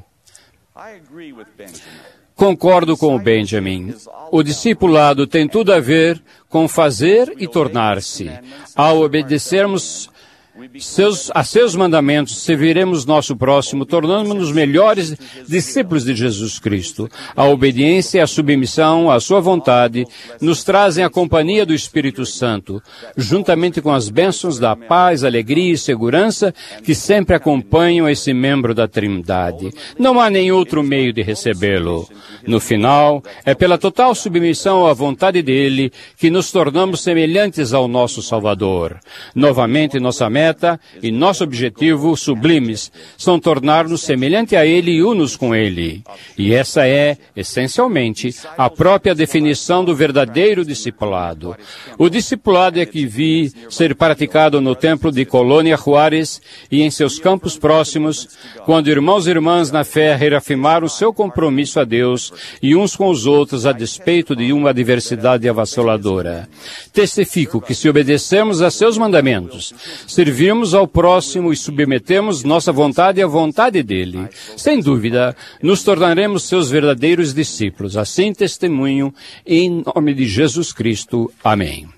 Concordo com o Benjamin. O discipulado tem tudo a ver com fazer e tornar-se. Ao obedecermos a seus mandamentos, serviremos nosso próximo, tornando-nos melhores discípulos de Jesus Cristo. A obediência e a submissão à sua vontade nos trazem a companhia do Espírito Santo, juntamente com as bênçãos da paz, alegria e segurança que sempre acompanham esse membro da Trindade. Não há nem outro meio de recebê-lo. No final, é pela total submissão à vontade dele que nos tornamos semelhantes ao nosso Salvador. Novamente, nossa meta e nosso objetivo sublimes são tornar-nos semelhante a Ele e unos com Ele. E essa é, essencialmente, a própria definição do verdadeiro discipulado. O discipulado é que vi ser praticado no templo de Colônia Juárez e em seus campos próximos, quando irmãos e irmãs na fé reafirmaram seu compromisso a Deus e uns com os outros a despeito de uma adversidade avassaladora. Testifico que se obedecermos a seus mandamentos, servirmos ao próximo e submetemos nossa vontade à vontade dele, sem dúvida, nos tornaremos seus verdadeiros discípulos. Assim testemunho, em nome de Jesus Cristo. Amém.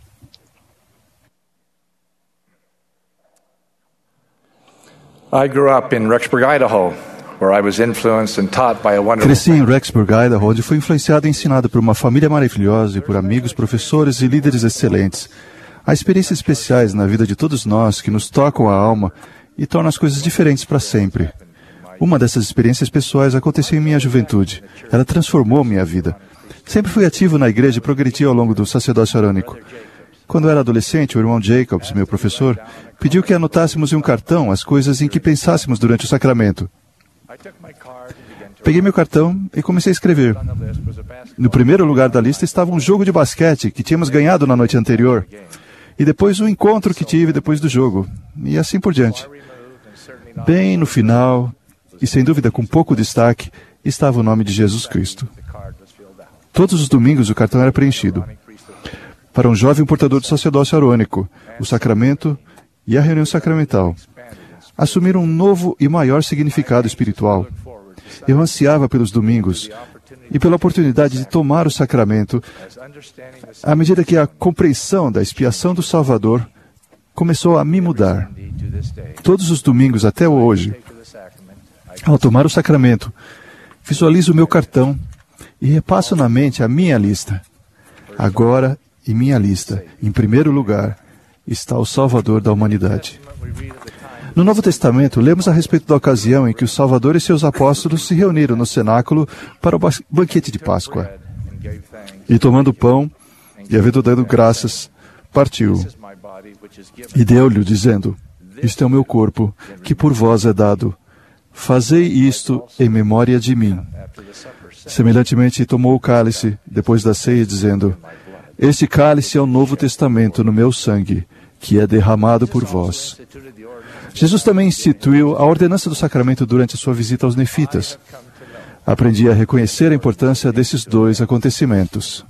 I grew up in Rexburg, Idaho, where I was influenced and taught by a wonderful... Cresci em Rexburg, Idaho, onde fui influenciado e ensinado por uma família maravilhosa e por amigos, professores e líderes excelentes. Há experiências especiais na vida de todos nós que nos tocam a alma e tornam as coisas diferentes para sempre. Uma dessas experiências pessoais aconteceu em minha juventude. Ela transformou minha vida. Sempre fui ativo na igreja e progredi ao longo do sacerdócio arônico. Quando eu era adolescente, o irmão Jacobs, meu professor, pediu que anotássemos em um cartão as coisas em que pensássemos durante o sacramento. Peguei meu cartão e comecei a escrever. No primeiro lugar da lista estava um jogo de basquete que tínhamos ganhado na noite anterior. E depois o encontro que tive depois do jogo. E assim por diante. Bem no final, e sem dúvida com pouco destaque, estava o nome de Jesus Cristo. Todos os domingos o cartão era preenchido. Para um jovem portador do sacerdócio arônico, o sacramento e a reunião sacramental assumiram um novo e maior significado espiritual. Eu ansiava pelos domingos e pela oportunidade de tomar o sacramento à medida que a compreensão da expiação do Salvador começou a me mudar. Todos os domingos até hoje, ao tomar o sacramento, visualizo o meu cartão e repasso na mente a minha lista. Agora, em minha lista, em primeiro lugar, está o Salvador da humanidade. No Novo Testamento, lemos a respeito da ocasião em que o Salvador e seus apóstolos se reuniram no cenáculo para o banquete de Páscoa. E tomando o pão, e havendo dado graças, partiu. E deu-lhe, dizendo: Isto é o meu corpo, que por vós é dado. Fazei isto em memória de mim. Semelhantemente, tomou o cálice, depois da ceia, dizendo: Este cálice é o Novo Testamento no meu sangue, que é derramado por vós. Jesus também instituiu a ordenança do sacramento durante a sua visita aos nefitas. Aprendi a reconhecer a importância desses dois acontecimentos.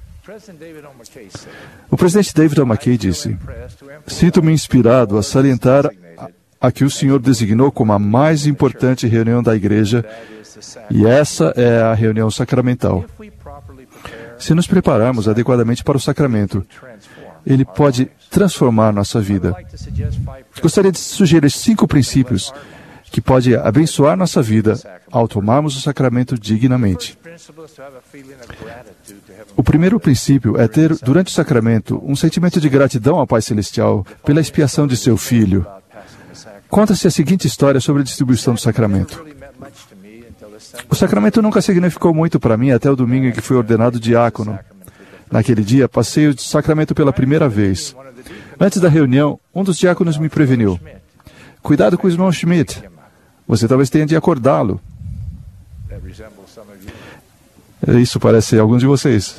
O presidente David O. McKay disse: Sinto-me inspirado a salientar a que o Senhor designou como a mais importante reunião da igreja, e essa é a reunião sacramental. Se nos prepararmos adequadamente para o sacramento, ele pode transformar nossa vida. Gostaria de sugerir 5 princípios que podem abençoar nossa vida ao tomarmos o sacramento dignamente. O primeiro princípio é ter, durante o sacramento, um sentimento de gratidão ao Pai Celestial pela expiação de seu Filho. Conta-se a seguinte história sobre a distribuição do sacramento. O sacramento nunca significou muito para mim até o domingo em que fui ordenado diácono. Naquele dia, passei o sacramento pela primeira vez. Antes da reunião, um dos diáconos me preveniu: Cuidado com o irmão Schmidt. Você talvez tenha de acordá-lo. Isso parece alguns de vocês.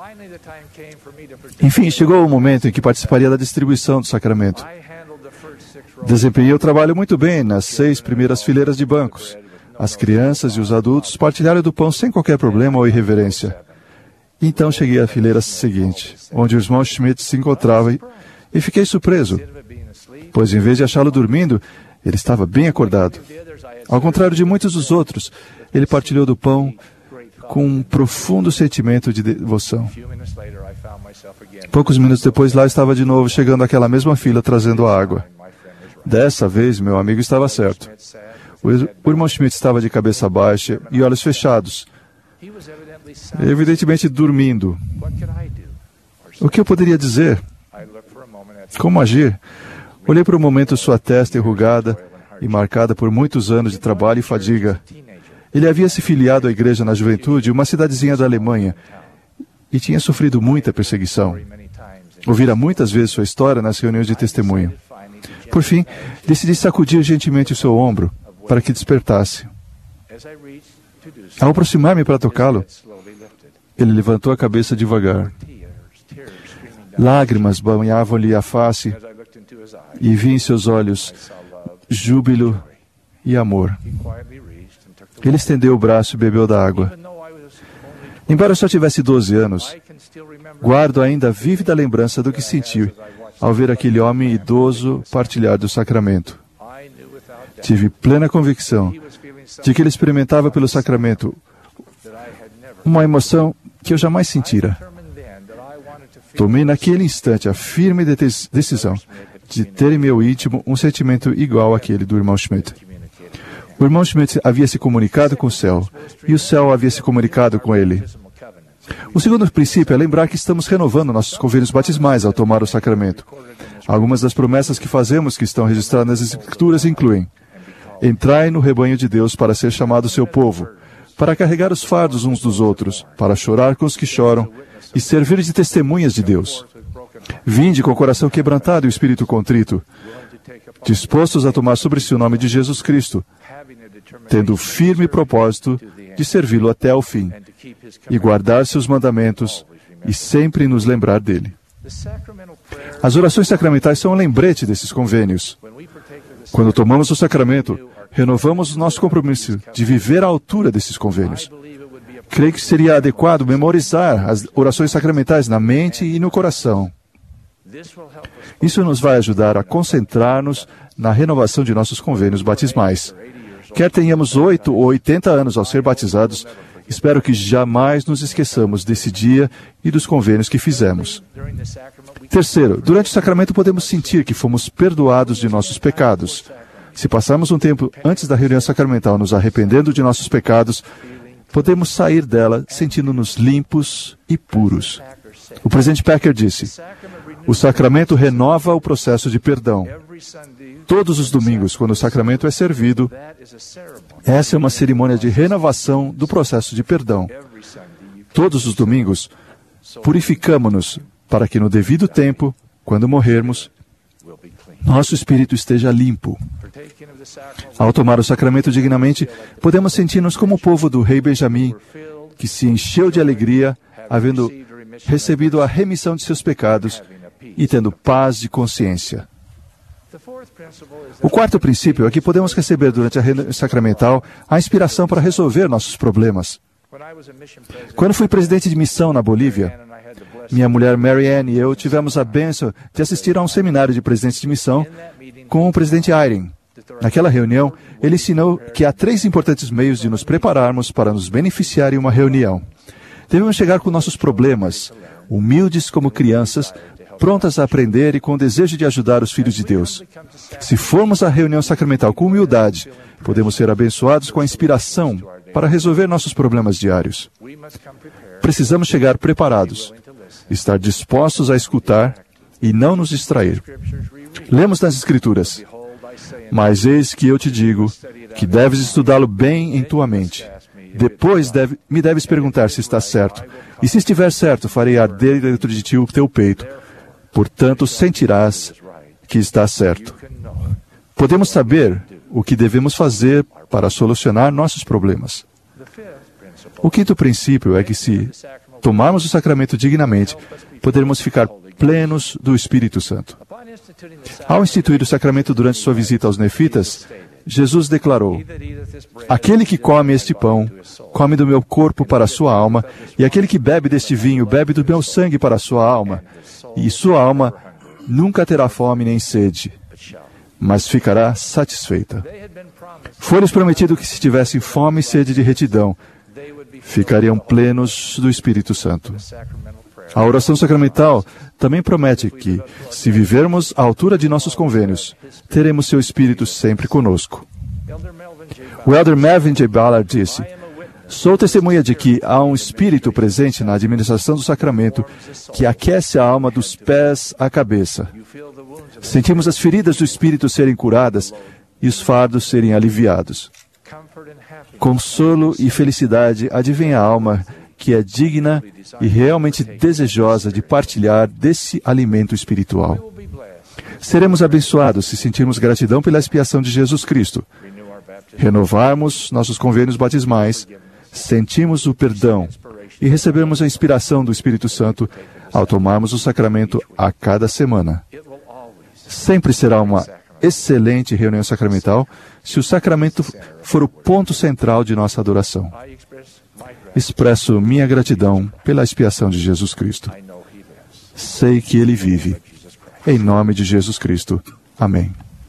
Enfim, chegou o momento em que participaria da distribuição do sacramento. Desempenhei o trabalho muito bem nas 6 primeiras fileiras de bancos. As crianças e os adultos partilharam do pão sem qualquer problema ou irreverência. Então cheguei à fileira seguinte, onde o irmão Schmidt se encontrava e fiquei surpreso, pois em vez de achá-lo dormindo, ele estava bem acordado. Ao contrário de muitos dos outros, ele partilhou do pão com um profundo sentimento de devoção. Poucos minutos depois, lá estava de novo, chegando àquela mesma fila, trazendo a água. Dessa vez, meu amigo estava certo. O irmão Schmidt estava de cabeça baixa e olhos fechados, evidentemente dormindo. O que eu poderia dizer? Como agir? Olhei por um momento sua testa enrugada e marcada por muitos anos de trabalho e fadiga. Ele havia se filiado à igreja na juventude, uma cidadezinha da Alemanha, e tinha sofrido muita perseguição. Ouvira muitas vezes sua história nas reuniões de testemunho. Por fim, decidi sacudir gentilmente o seu ombro, para que despertasse. Ao aproximar-me para tocá-lo, ele levantou a cabeça devagar. Lágrimas banhavam-lhe a face e vi em seus olhos júbilo e amor. Ele estendeu o braço e bebeu da água. Embora eu só tivesse 12 anos, guardo ainda a vívida lembrança do que senti ao ver aquele homem idoso partilhar do sacramento. Tive plena convicção de que ele experimentava pelo sacramento uma emoção que eu jamais sentira. Tomei naquele instante a firme decisão de ter em meu íntimo um sentimento igual àquele do irmão Schmidt. O irmão Schmidt havia se comunicado com o céu, e o céu havia se comunicado com ele. O segundo princípio é lembrar que estamos renovando nossos convênios batismais ao tomar o sacramento. Algumas das promessas que fazemos que estão registradas nas Escrituras incluem: entrai no rebanho de Deus para ser chamado seu povo, para carregar os fardos uns dos outros, para chorar com os que choram e servir de testemunhas de Deus. Vinde com o coração quebrantado e o espírito contrito, dispostos a tomar sobre si o nome de Jesus Cristo, tendo o firme propósito de servi-lo até ao fim, e guardar seus mandamentos e sempre nos lembrar dele. As orações sacramentais são um lembrete desses convênios. Quando tomamos o sacramento, renovamos o nosso compromisso de viver à altura desses convênios. Creio que seria adequado memorizar as orações sacramentais na mente e no coração. Isso nos vai ajudar a concentrar-nos na renovação de nossos convênios batismais. Quer tenhamos 8 ou 80 anos ao ser batizados, espero que jamais nos esqueçamos desse dia e dos convênios que fizemos. Terceiro, durante o sacramento podemos sentir que fomos perdoados de nossos pecados. Se passarmos um tempo antes da reunião sacramental nos arrependendo de nossos pecados, podemos sair dela sentindo-nos limpos e puros. O presidente Packer disse: o sacramento renova o processo de perdão. Todos os domingos, quando o sacramento é servido, essa é uma cerimônia de renovação do processo de perdão. Todos os domingos, purificamo-nos para que no devido tempo, quando morrermos, nosso espírito esteja limpo. Ao tomar o sacramento dignamente, podemos sentir-nos como o povo do rei Benjamim, que se encheu de alegria, havendo recebido a remissão de seus pecados e tendo paz de consciência. O quarto princípio é que podemos receber durante a reunião sacramental a inspiração para resolver nossos problemas. Quando fui presidente de missão na Bolívia, minha mulher Mary Ann e eu tivemos a bênção de assistir a um seminário de presidentes de missão com o presidente Eyring. Naquela reunião, ele ensinou que há 3 importantes meios de nos prepararmos para nos beneficiar em uma reunião. Devemos chegar com nossos problemas, humildes como crianças, prontas a aprender e com o desejo de ajudar os filhos de Deus. Se formos à reunião sacramental com humildade, podemos ser abençoados com a inspiração para resolver nossos problemas diários. Precisamos chegar preparados, estar dispostos a escutar e não nos distrair. Lemos nas Escrituras: mas eis que eu te digo que deves estudá-lo bem em tua mente. Depois me deves perguntar se está certo. E se estiver certo, farei arder dentro de ti o teu peito. Portanto, sentirás que está certo. Podemos saber o que devemos fazer para solucionar nossos problemas. O quinto princípio é que, se tomarmos o sacramento dignamente, poderemos ficar plenos do Espírito Santo. Ao instituir o sacramento durante sua visita aos nefitas, Jesus declarou: aquele que come este pão, come do meu corpo para a sua alma, e aquele que bebe deste vinho, bebe do meu sangue para a sua alma, e sua alma nunca terá fome nem sede, mas ficará satisfeita. Foi-lhes prometido que se tivessem fome e sede de retidão, ficariam plenos do Espírito Santo. A oração sacramental também promete que, se vivermos à altura de nossos convênios, teremos seu Espírito sempre conosco. O Elder Melvin J. Ballard disse: sou testemunha de que há um Espírito presente na administração do sacramento que aquece a alma dos pés à cabeça. Sentimos as feridas do Espírito serem curadas e os fardos serem aliviados. Consolo e felicidade advém a alma que é digna e realmente desejosa de partilhar desse alimento espiritual. Seremos abençoados se sentirmos gratidão pela expiação de Jesus Cristo, renovarmos nossos convênios batismais, sentimos o perdão e recebemos a inspiração do Espírito Santo ao tomarmos o sacramento a cada semana. Sempre será uma excelente reunião sacramental se o sacramento for o ponto central de nossa adoração. Expresso minha gratidão pela expiação de Jesus Cristo. Sei que Ele vive. Em nome de Jesus Cristo. Amém.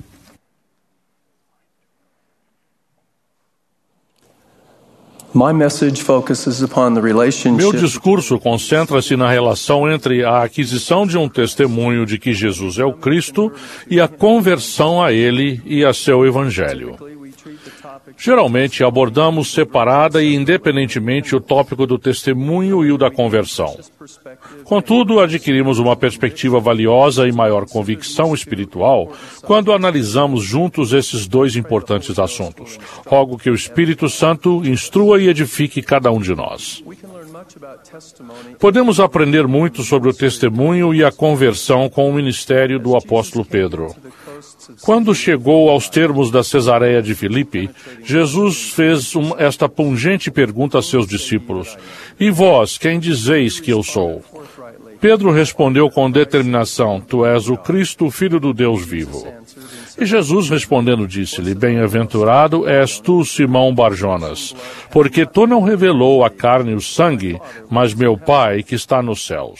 Meu discurso concentra-se na relação entre a aquisição de um testemunho de que Jesus é o Cristo e a conversão a Ele e a seu Evangelho. Geralmente abordamos separada e independentemente o tópico do testemunho e o da conversão. Contudo, adquirimos uma perspectiva valiosa e maior convicção espiritual quando analisamos juntos esses dois importantes assuntos. Rogo que o Espírito Santo instrua e edifique cada um de nós. Podemos aprender muito sobre o testemunho e a conversão com o ministério do apóstolo Pedro. Quando chegou aos termos da Cesareia de Filipe, Jesus fez esta pungente pergunta a seus discípulos: e vós, quem dizeis que eu sou? Pedro respondeu com determinação: tu és o Cristo, o Filho do Deus vivo. E Jesus respondendo disse-lhe: bem-aventurado és tu, Simão Barjonas, porque tu não revelou a carne e o sangue, mas meu Pai que está nos céus.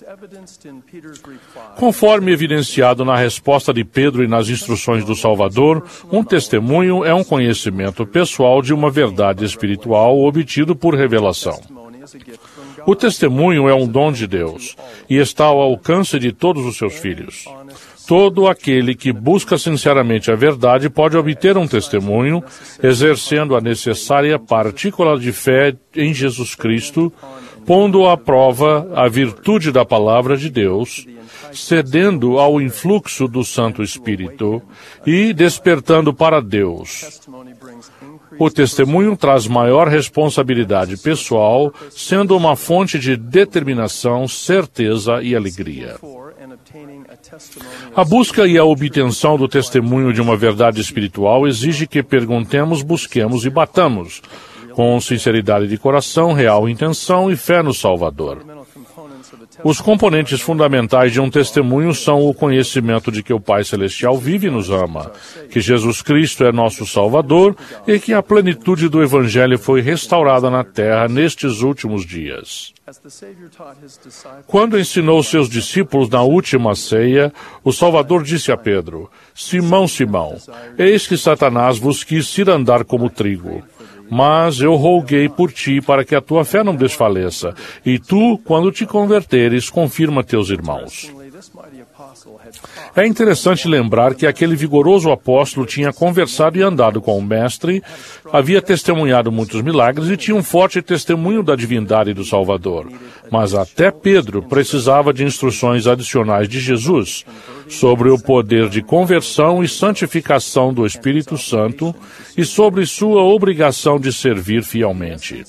Conforme evidenciado na resposta de Pedro e nas instruções do Salvador, um testemunho é um conhecimento pessoal de uma verdade espiritual obtido por revelação. O testemunho é um dom de Deus e está ao alcance de todos os seus filhos. Todo aquele que busca sinceramente a verdade pode obter um testemunho, exercendo a necessária partícula de fé em Jesus Cristo, pondo à prova a virtude da palavra de Deus, cedendo ao influxo do Santo Espírito e despertando para Deus. O testemunho traz maior responsabilidade pessoal, sendo uma fonte de determinação, certeza e alegria. A busca e a obtenção do testemunho de uma verdade espiritual exige que perguntemos, busquemos e batamos, com sinceridade de coração, real intenção e fé no Salvador. Os componentes fundamentais de um testemunho são o conhecimento de que o Pai Celestial vive e nos ama, que Jesus Cristo é nosso Salvador e que a plenitude do Evangelho foi restaurada na terra nestes últimos dias. Quando ensinou seus discípulos na última ceia, o Salvador disse a Pedro: Simão, Simão, eis que Satanás vos quis cirandar como trigo. Mas eu roguei por ti para que a tua fé não desfaleça, e tu, quando te converteres, confirma teus irmãos. É interessante lembrar que aquele vigoroso apóstolo tinha conversado e andado com o Mestre, havia testemunhado muitos milagres e tinha um forte testemunho da divindade do Salvador. Mas até Pedro precisava de instruções adicionais de Jesus sobre o poder de conversão e santificação do Espírito Santo e sobre sua obrigação de servir fielmente.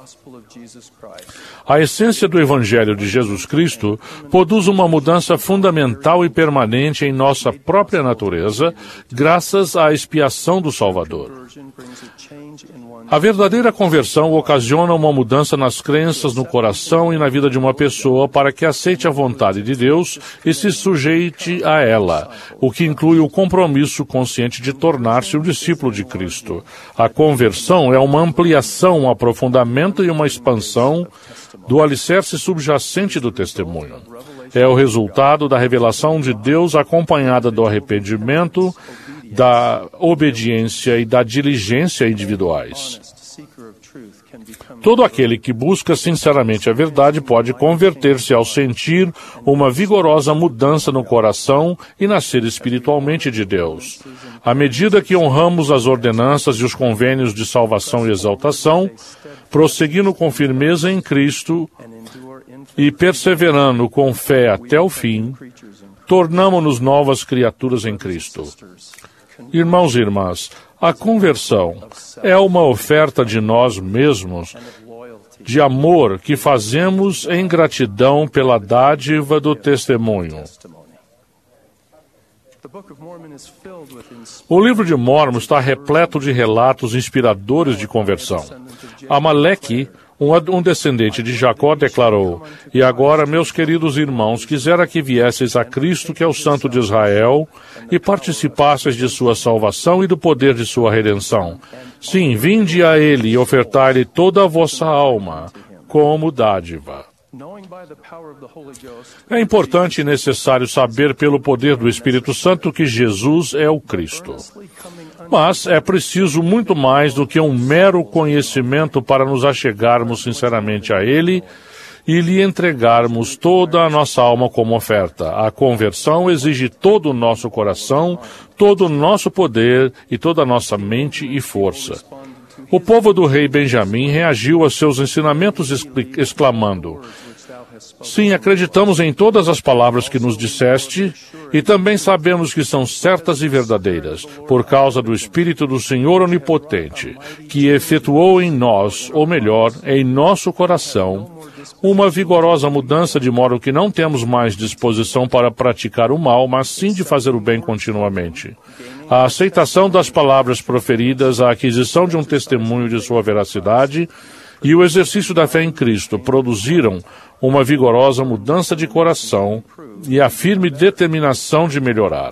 A essência do Evangelho de Jesus Cristo produz uma mudança fundamental e permanente em nossa própria natureza, graças à expiação do Salvador. A verdadeira conversão ocasiona uma mudança nas crenças, no coração e na vida de uma pessoa para que aceite a vontade de Deus e se sujeite a ela, o que inclui o compromisso consciente de tornar-se um discípulo de Cristo. A conversão é uma ampliação, um aprofundamento e uma expansão do alicerce subjacente do testemunho. É o resultado da revelação de Deus acompanhada do arrependimento, da obediência e da diligência individuais. Todo aquele que busca sinceramente a verdade pode converter-se ao sentir uma vigorosa mudança no coração e nascer espiritualmente de Deus. À medida que honramos as ordenanças e os convênios de salvação e exaltação, prosseguindo com firmeza em Cristo e perseverando com fé até o fim, tornamo-nos novas criaturas em Cristo. Irmãos e irmãs, a conversão é uma oferta de nós mesmos, de amor que fazemos em gratidão pela dádiva do testemunho. O livro de Mórmon está repleto de relatos inspiradores de conversão. Amaleque, um descendente de Jacó, declarou: "E agora, meus queridos irmãos, quisera que viesseis a Cristo, que é o Santo de Israel, e participasseis de sua salvação e do poder de sua redenção. Sim, vinde a Ele e ofertai-lhe toda a vossa alma, como dádiva." É importante e necessário saber pelo poder do Espírito Santo que Jesus é o Cristo. Mas é preciso muito mais do que um mero conhecimento para nos achegarmos sinceramente a Ele e lhe entregarmos toda a nossa alma como oferta. A conversão exige todo o nosso coração, todo o nosso poder e toda a nossa mente e força. O povo do rei Benjamim reagiu a seus ensinamentos exclamando: "Sim, acreditamos em todas as palavras que nos disseste e também sabemos que são certas e verdadeiras, por causa do Espírito do Senhor Onipotente, que efetuou em nós, ou melhor, em nosso coração, uma vigorosa mudança, de modo que não temos mais disposição para praticar o mal, mas sim de fazer o bem continuamente. A aceitação das palavras proferidas, a aquisição de um testemunho de sua veracidade e o exercício da fé em Cristo produziram uma vigorosa mudança de coração e a firme determinação de melhorar.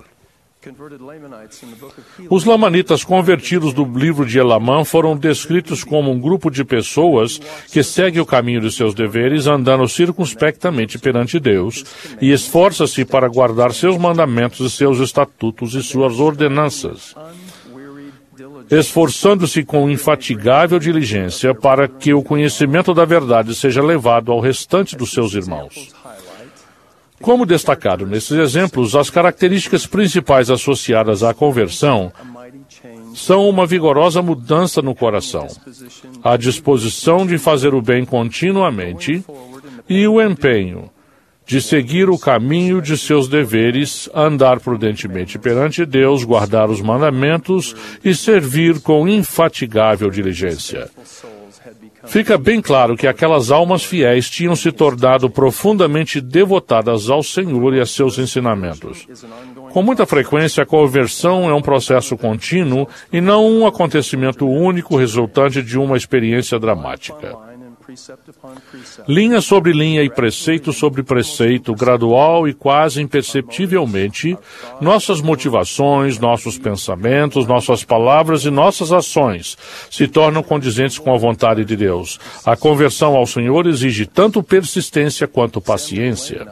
Os lamanitas convertidos do livro de Elamã foram descritos como um grupo de pessoas que segue o caminho de seus deveres, andando circunspectamente perante Deus e esforça-se para guardar seus mandamentos e seus estatutos e suas ordenanças, esforçando-se com infatigável diligência para que o conhecimento da verdade seja levado ao restante dos seus irmãos. Como destacado nesses exemplos, as características principais associadas à conversão são uma vigorosa mudança no coração, a disposição de fazer o bem continuamente e o empenho de seguir o caminho de seus deveres, andar prudentemente perante Deus, guardar os mandamentos e servir com infatigável diligência. Fica bem claro que aquelas almas fiéis tinham se tornado profundamente devotadas ao Senhor e a seus ensinamentos. Com muita frequência, a conversão é um processo contínuo e não um acontecimento único resultante de uma experiência dramática. Linha sobre linha e preceito sobre preceito, gradual e quase imperceptivelmente, nossas motivações, nossos pensamentos, nossas palavras e nossas ações se tornam condizentes com a vontade de Deus. A conversão ao Senhor exige tanto persistência quanto paciência.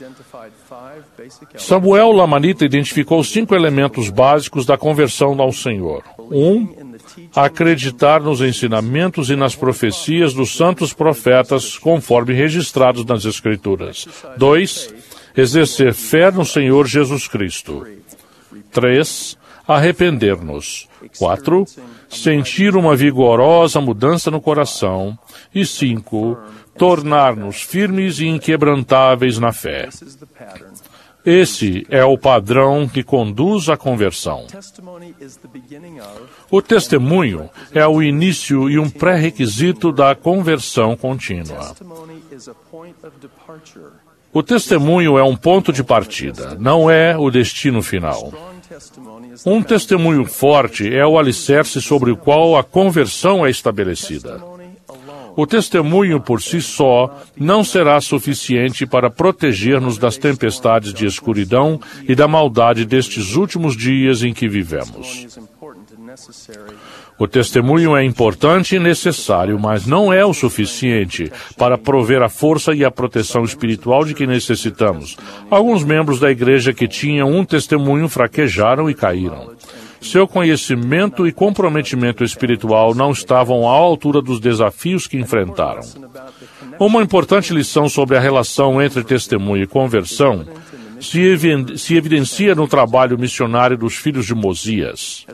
Samuel Lamanita identificou 5 elementos básicos da conversão ao Senhor. 1. Acreditar nos ensinamentos e nas profecias dos santos profetas, conforme registrados nas Escrituras. 2. Exercer fé no Senhor Jesus Cristo. 3. Arrepender-nos. 4. Sentir uma vigorosa mudança no coração. E 5. Tornar-nos firmes e inquebrantáveis na fé. Esse é o padrão que conduz à conversão. O testemunho é o início e um pré-requisito da conversão contínua. O testemunho é um ponto de partida, não é o destino final. Um testemunho forte é o alicerce sobre o qual a conversão é estabelecida. O testemunho por si só não será suficiente para proteger-nos das tempestades de escuridão e da maldade destes últimos dias em que vivemos. O testemunho é importante e necessário, mas não é o suficiente para prover a força e a proteção espiritual de que necessitamos. Alguns membros da igreja que tinham um testemunho fraquejaram e caíram. Seu conhecimento e comprometimento espiritual não estavam à altura dos desafios que enfrentaram. Uma importante lição sobre a relação entre testemunho e conversão se evidencia no trabalho missionário dos filhos de Mosias.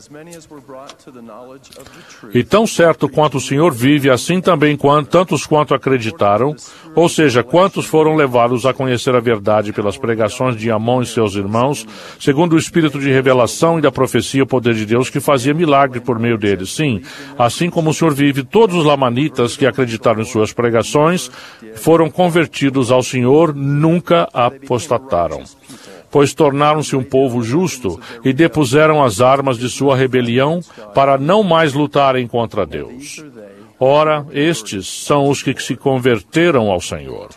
E tão certo quanto o Senhor vive, assim também tantos quanto acreditaram, ou seja, quantos foram levados a conhecer a verdade pelas pregações de Amon e seus irmãos, segundo o espírito de revelação e da profecia, o poder de Deus que fazia milagre por meio deles. Sim, assim como o Senhor vive, todos os lamanitas que acreditaram em suas pregações foram convertidos ao Senhor, nunca apostataram, pois tornaram-se um povo justo e depuseram as armas de sua rebelião para não mais lutarem contra Deus. Ora, estes são os que se converteram ao Senhor.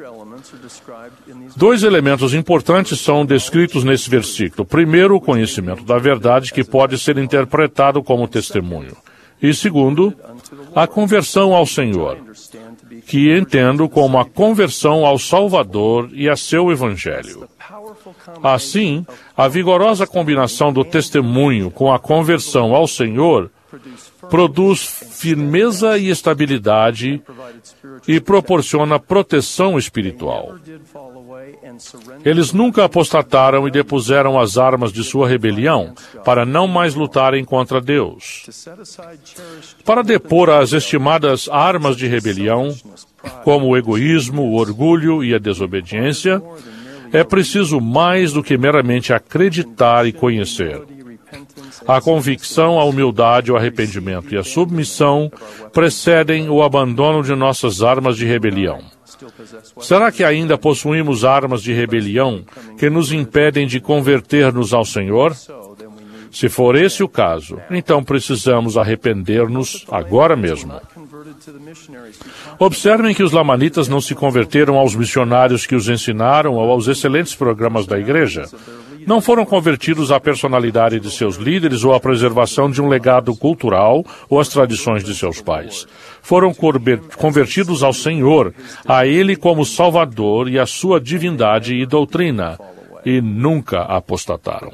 Dois elementos importantes são descritos nesse versículo. Primeiro, o conhecimento da verdade, que pode ser interpretado como testemunho. E segundo, a conversão ao Senhor, que entendo como a conversão ao Salvador e a seu Evangelho. Assim, a vigorosa combinação do testemunho com a conversão ao Senhor produz firmeza e estabilidade e proporciona proteção espiritual. Eles nunca apostataram e depuseram as armas de sua rebelião para não mais lutarem contra Deus. Para depor as estimadas armas de rebelião, como o egoísmo, o orgulho e a desobediência, é preciso mais do que meramente acreditar e conhecer. A convicção, a humildade, o arrependimento e a submissão precedem o abandono de nossas armas de rebelião. Será que ainda possuímos armas de rebelião que nos impedem de converter-nos ao Senhor? Se for esse o caso, então precisamos arrepender-nos agora mesmo. Observem que os lamanitas não se converteram aos missionários que os ensinaram ou aos excelentes programas da igreja. Não foram convertidos à personalidade de seus líderes ou à preservação de um legado cultural ou às tradições de seus pais. Foram convertidos ao Senhor, a Ele como Salvador e à sua divindade e doutrina, e nunca apostataram.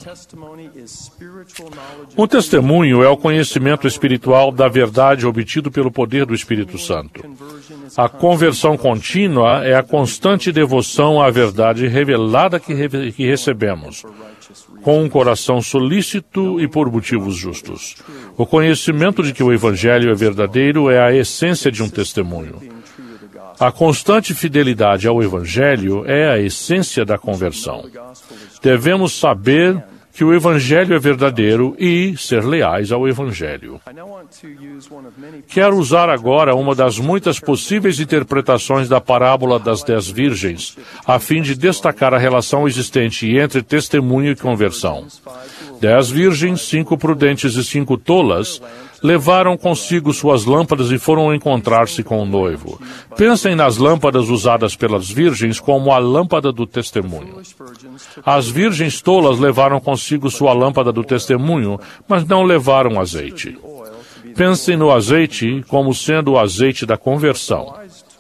O testemunho é o conhecimento espiritual da verdade obtido pelo poder do Espírito Santo. A conversão contínua é a constante devoção à verdade revelada que recebemos, com um coração solícito e por motivos justos. O conhecimento de que o Evangelho é verdadeiro é a essência de um testemunho. A constante fidelidade ao Evangelho é a essência da conversão. Devemos saber que o Evangelho é verdadeiro e ser leais ao Evangelho. Quero usar agora uma das muitas possíveis interpretações da parábola das 10 virgens, a fim de destacar a relação existente entre testemunho e conversão. 10 virgens, 5 prudentes e 5 tolas, levaram consigo suas lâmpadas e foram encontrar-se com o noivo. Pensem nas lâmpadas usadas pelas virgens como a lâmpada do testemunho. As virgens tolas levaram consigo sua lâmpada do testemunho, mas não levaram azeite. Pensem no azeite como sendo o azeite da conversão.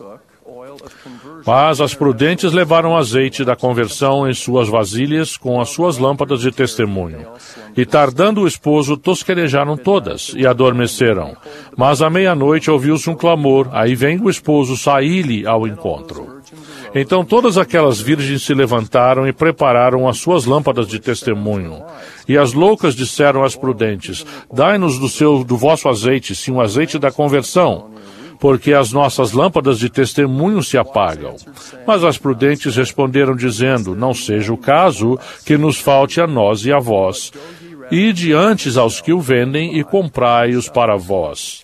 Mas as prudentes levaram azeite da conversão em suas vasilhas com as suas lâmpadas de testemunho. E tardando o esposo, tosquerejaram todas e adormeceram. Mas à meia-noite ouviu-se um clamor, aí vem o esposo, saí-lhe ao encontro. Então todas aquelas virgens se levantaram e prepararam as suas lâmpadas de testemunho. E as loucas disseram às prudentes, dai-nos do vosso azeite, sim, o azeite da conversão, porque as nossas lâmpadas de testemunho se apagam. Mas as prudentes responderam dizendo, não seja o caso que nos falte a nós e a vós. Ide antes aos que o vendem e comprai-os para vós.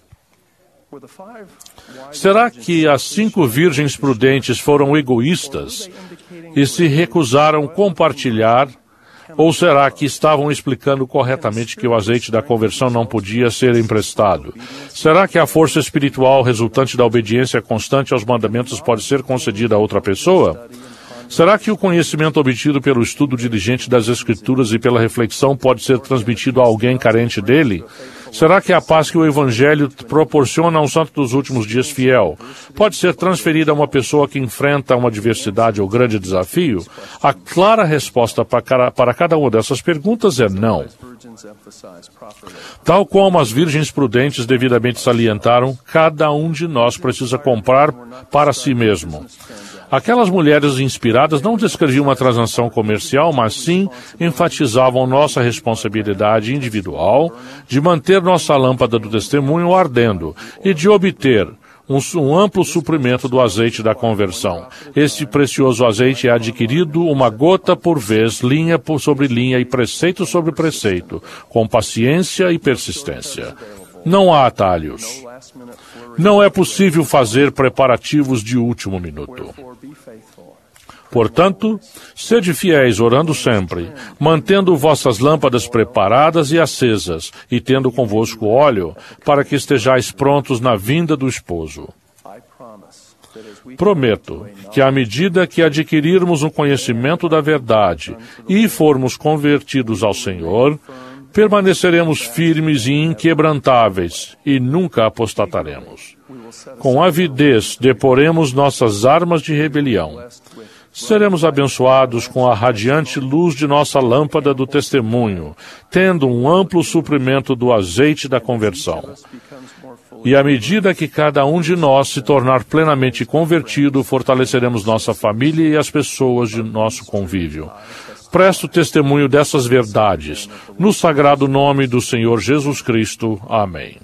Será que as 5 virgens prudentes foram egoístas e se recusaram compartilhar Ou será que estavam explicando corretamente que o azeite da conversão não podia ser emprestado? Será que a força espiritual resultante da obediência constante aos mandamentos pode ser concedida a outra pessoa? Será que o conhecimento obtido pelo estudo diligente das Escrituras e pela reflexão pode ser transmitido a alguém carente dele? Será que a paz que o Evangelho proporciona a um santo dos últimos dias fiel pode ser transferida a uma pessoa que enfrenta uma adversidade ou grande desafio? A clara resposta para cada uma dessas perguntas é não. Tal como as virgens prudentes devidamente salientaram, cada um de nós precisa comprar para si mesmo. Aquelas mulheres inspiradas não descreviam uma transação comercial, mas sim enfatizavam nossa responsabilidade individual de manter nossa lâmpada do testemunho ardendo e de obter um amplo suprimento do azeite da conversão. Este precioso azeite é adquirido uma gota por vez, linha sobre linha e preceito sobre preceito, com paciência e persistência. Não há atalhos. Não é possível fazer preparativos de último minuto. Portanto, sede fiéis, orando sempre, mantendo vossas lâmpadas preparadas e acesas, e tendo convosco óleo, para que estejais prontos na vinda do esposo. Prometo que, à medida que adquirirmos um conhecimento da verdade e formos convertidos ao Senhor, permaneceremos firmes e inquebrantáveis e nunca apostataremos. Com avidez deporemos nossas armas de rebelião. Seremos abençoados com a radiante luz de nossa lâmpada do testemunho, tendo um amplo suprimento do azeite da conversão. E à medida que cada um de nós se tornar plenamente convertido, fortaleceremos nossa família e as pessoas de nosso convívio. Presto testemunho dessas verdades, no sagrado nome do Senhor Jesus Cristo. Amém.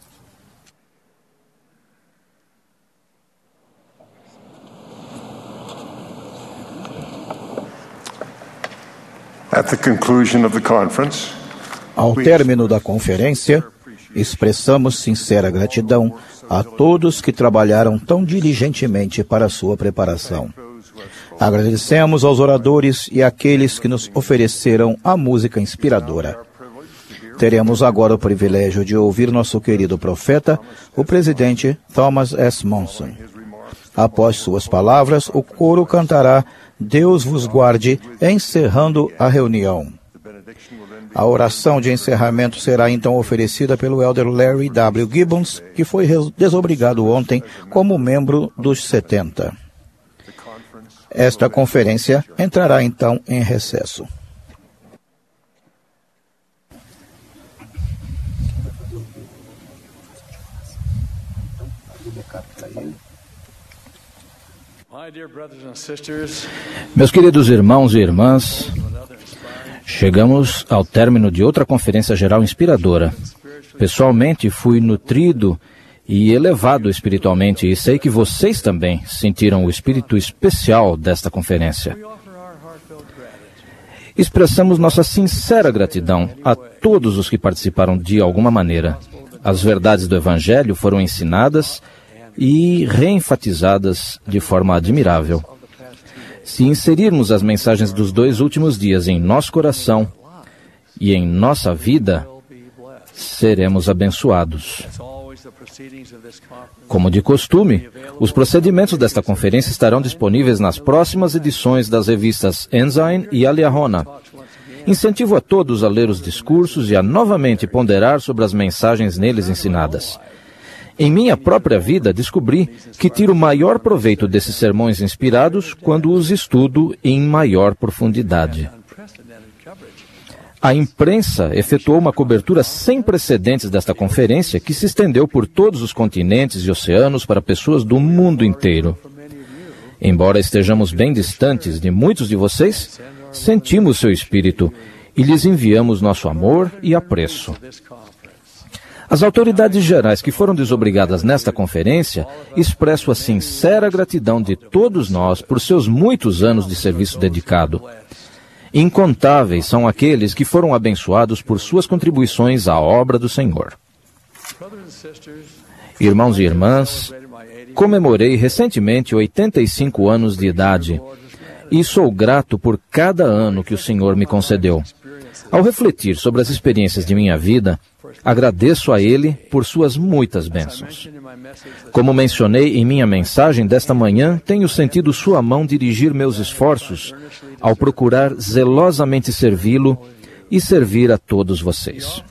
At the conclusion of the conference, ao término da conferência, expressamos sincera gratidão a todos que trabalharam tão diligentemente para a sua preparação. Agradecemos aos oradores e àqueles que nos ofereceram a música inspiradora. Teremos agora o privilégio de ouvir nosso querido profeta, o presidente Thomas S. Monson. Após suas palavras, o coro cantará Deus vos guarde, encerrando a reunião. A oração de encerramento será então oferecida pelo elder Larry W. Gibbons, que foi desobrigado ontem como membro dos 70. Esta conferência entrará então em recesso. Meus queridos irmãos e irmãs, chegamos ao término de outra conferência geral inspiradora. Pessoalmente, fui nutrido e elevado espiritualmente, e sei que vocês também sentiram o espírito especial desta conferência. Expressamos nossa sincera gratidão a todos os que participaram de alguma maneira. As verdades do Evangelho foram ensinadas e reenfatizadas de forma admirável. Se inserirmos as mensagens dos 2 últimos dias em nosso coração e em nossa vida, seremos abençoados. Como de costume, os procedimentos desta conferência estarão disponíveis nas próximas edições das revistas Ensign e Aliahona. Incentivo a todos a ler os discursos e a novamente ponderar sobre as mensagens neles ensinadas. Em minha própria vida, descobri que tiro maior proveito desses sermões inspirados quando os estudo em maior profundidade. A imprensa efetuou uma cobertura sem precedentes desta conferência que se estendeu por todos os continentes e oceanos para pessoas do mundo inteiro. Embora estejamos bem distantes de muitos de vocês, sentimos seu espírito e lhes enviamos nosso amor e apreço. As autoridades gerais que foram desobrigadas nesta conferência expresso a sincera gratidão de todos nós por seus muitos anos de serviço dedicado. Incontáveis são aqueles que foram abençoados por suas contribuições à obra do Senhor. Irmãos e irmãs, comemorei recentemente 85 anos de idade e sou grato por cada ano que o Senhor me concedeu. Ao refletir sobre as experiências de minha vida, agradeço a Ele por suas muitas bênçãos. Como mencionei em minha mensagem desta manhã, tenho sentido sua mão dirigir meus esforços ao procurar zelosamente servi-lo e servir a todos vocês.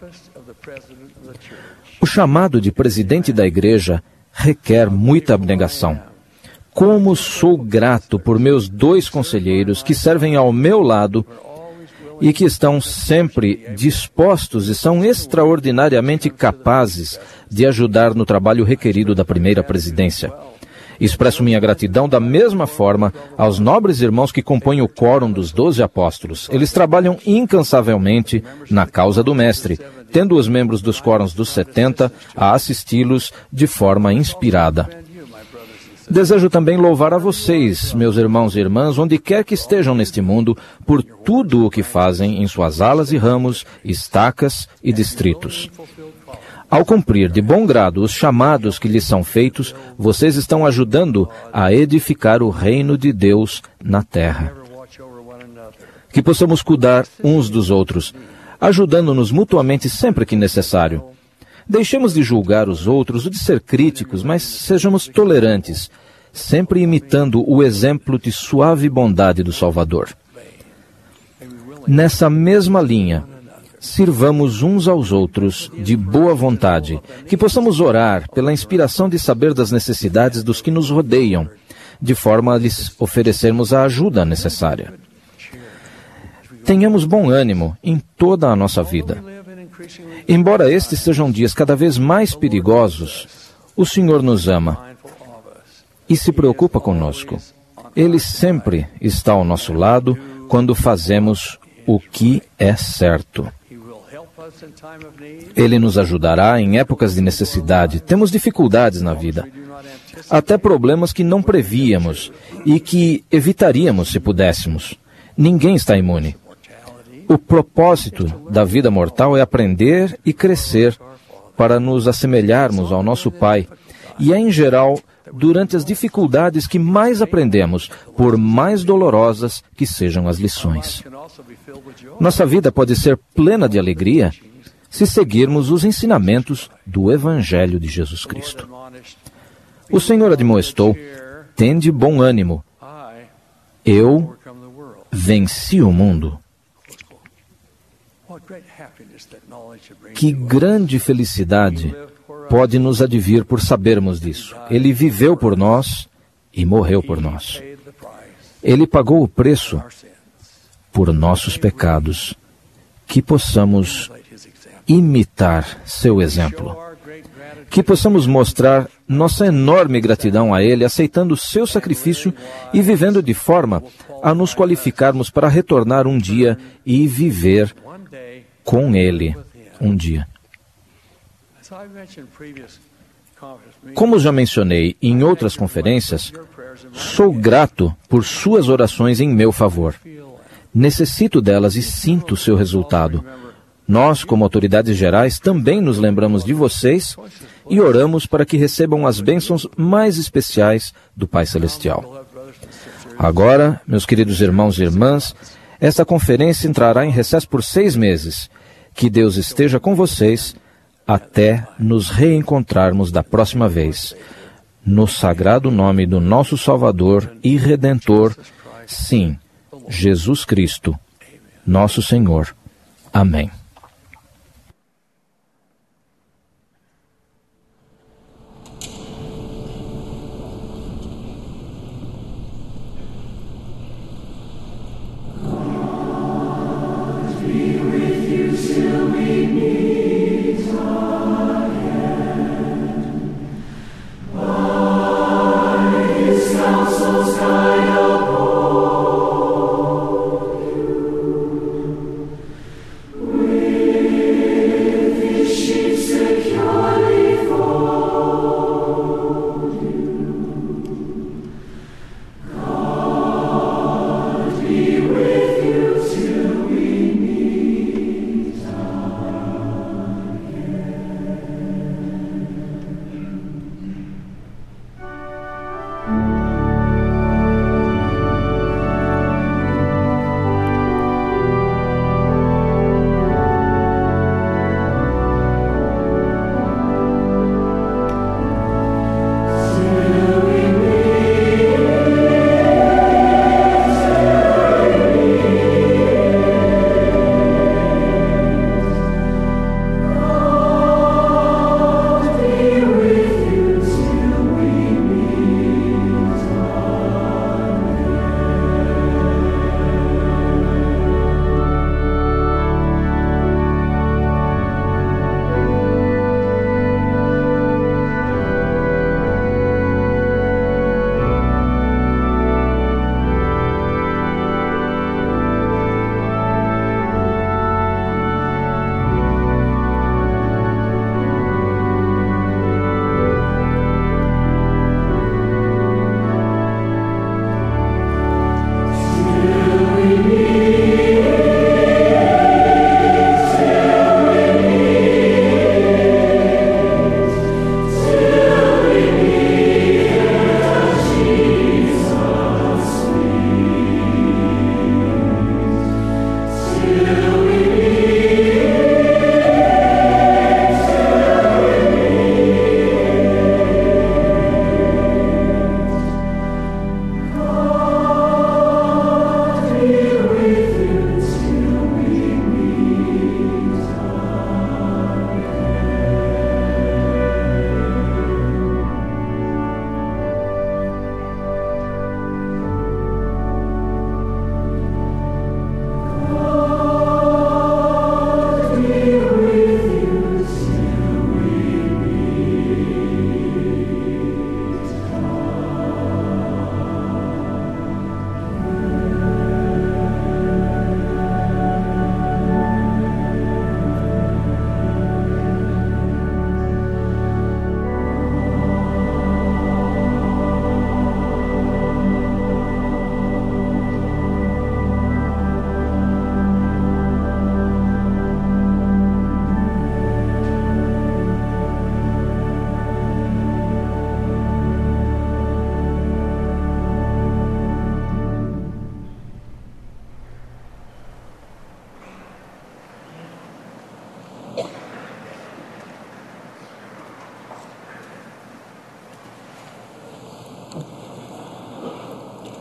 O chamado de presidente da igreja requer muita abnegação. Como sou grato por meus 2 conselheiros que servem ao meu lado e que estão sempre dispostos e são extraordinariamente capazes de ajudar no trabalho requerido da primeira presidência. Expresso minha gratidão da mesma forma aos nobres irmãos que compõem o quórum dos 12 apóstolos. Eles trabalham incansavelmente na causa do Mestre, tendo os membros dos quórums dos 70 a assisti-los de forma inspirada. Desejo também louvar a vocês, meus irmãos e irmãs, onde quer que estejam neste mundo, por tudo o que fazem em suas alas e ramos, estacas e distritos. Ao cumprir de bom grado os chamados que lhes são feitos, vocês estão ajudando a edificar o reino de Deus na terra. Que possamos cuidar uns dos outros, ajudando-nos mutuamente sempre que necessário. Deixemos de julgar os outros ou de ser críticos, mas sejamos tolerantes, sempre imitando o exemplo de suave bondade do Salvador. Nessa mesma linha, sirvamos uns aos outros de boa vontade, que possamos orar pela inspiração de saber das necessidades dos que nos rodeiam, de forma a lhes oferecermos a ajuda necessária. Tenhamos bom ânimo em toda a nossa vida. Embora estes sejam dias cada vez mais perigosos, o Senhor nos ama e se preocupa conosco. Ele sempre está ao nosso lado quando fazemos o que é certo. Ele nos ajudará em épocas de necessidade. Temos dificuldades na vida, até problemas que não prevíamos e que evitaríamos se pudéssemos. Ninguém está imune. O propósito da vida mortal é aprender e crescer para nos assemelharmos ao nosso Pai. E é, em geral, durante as dificuldades que mais aprendemos, por mais dolorosas que sejam as lições. Nossa vida pode ser plena de alegria se seguirmos os ensinamentos do Evangelho de Jesus Cristo. O Senhor admoestou: tende bom ânimo. Eu venci o mundo. Que grande felicidade pode nos advir por sabermos disso. Ele viveu por nós e morreu por nós. Ele pagou o preço por nossos pecados. Que possamos imitar seu exemplo. Que possamos mostrar nossa enorme gratidão a Ele, aceitando o seu sacrifício e vivendo de forma a nos qualificarmos para retornar um dia e viver com Ele um dia. Como já mencionei em outras conferências, sou grato por suas orações em meu favor. Necessito delas e sinto o seu resultado. Nós, como autoridades gerais, também nos lembramos de vocês e oramos para que recebam as bênçãos mais especiais do Pai Celestial. Agora, meus queridos irmãos e irmãs, esta conferência entrará em recesso por 6 meses. Que Deus esteja com vocês até nos reencontrarmos da próxima vez. No sagrado nome do nosso Salvador e Redentor, sim, Jesus Cristo, nosso Senhor. Amém.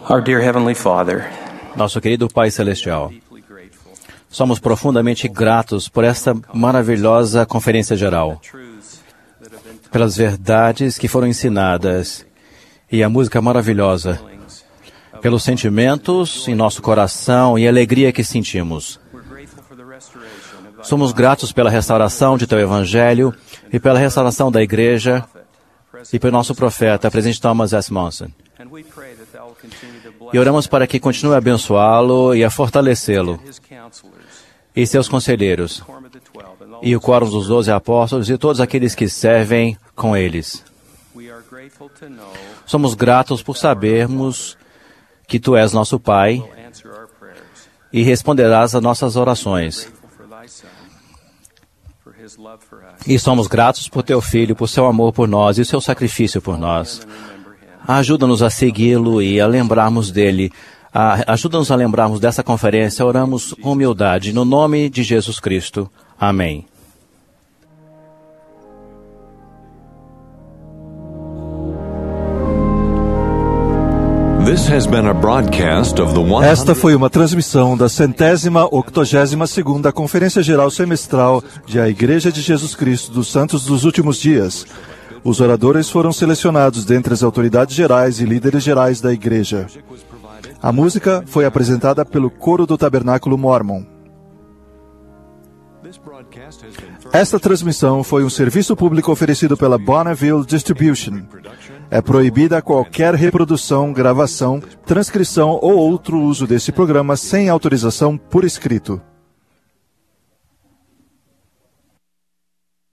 Our dear Heavenly Father, Nosso querido Pai Celestial, somos profundamente gratos por esta maravilhosa conferência geral, pelas verdades que foram ensinadas e a música maravilhosa, pelos sentimentos em nosso coração e a alegria que sentimos. Somos gratos pela restauração de Teu Evangelho e pela restauração da Igreja e pelo nosso profeta, Presidente Thomas S. Monson. E oramos para que continue a abençoá-lo e a fortalecê-lo, e seus conselheiros, e o quórum dos 12 apóstolos e todos aqueles que servem com eles. Somos gratos por sabermos que Tu és nosso Pai e responderás às nossas orações. E somos gratos por Teu Filho, por Seu amor por nós e Seu sacrifício por nós. Ajuda-nos a segui-lo e a lembrarmos dele. Ajuda-nos a lembrarmos dessa conferência. Oramos com humildade, no nome de Jesus Cristo. Amém. Esta foi uma transmissão da 182ª Conferência Geral Semestral de A Igreja de Jesus Cristo dos Santos dos Últimos Dias. Os oradores foram selecionados dentre as autoridades gerais e líderes gerais da Igreja. A música foi apresentada pelo Coro do Tabernáculo Mormon. Esta transmissão foi um serviço público oferecido pela Bonneville Distribution. É proibida qualquer reprodução, gravação, transcrição ou outro uso desse programa sem autorização por escrito.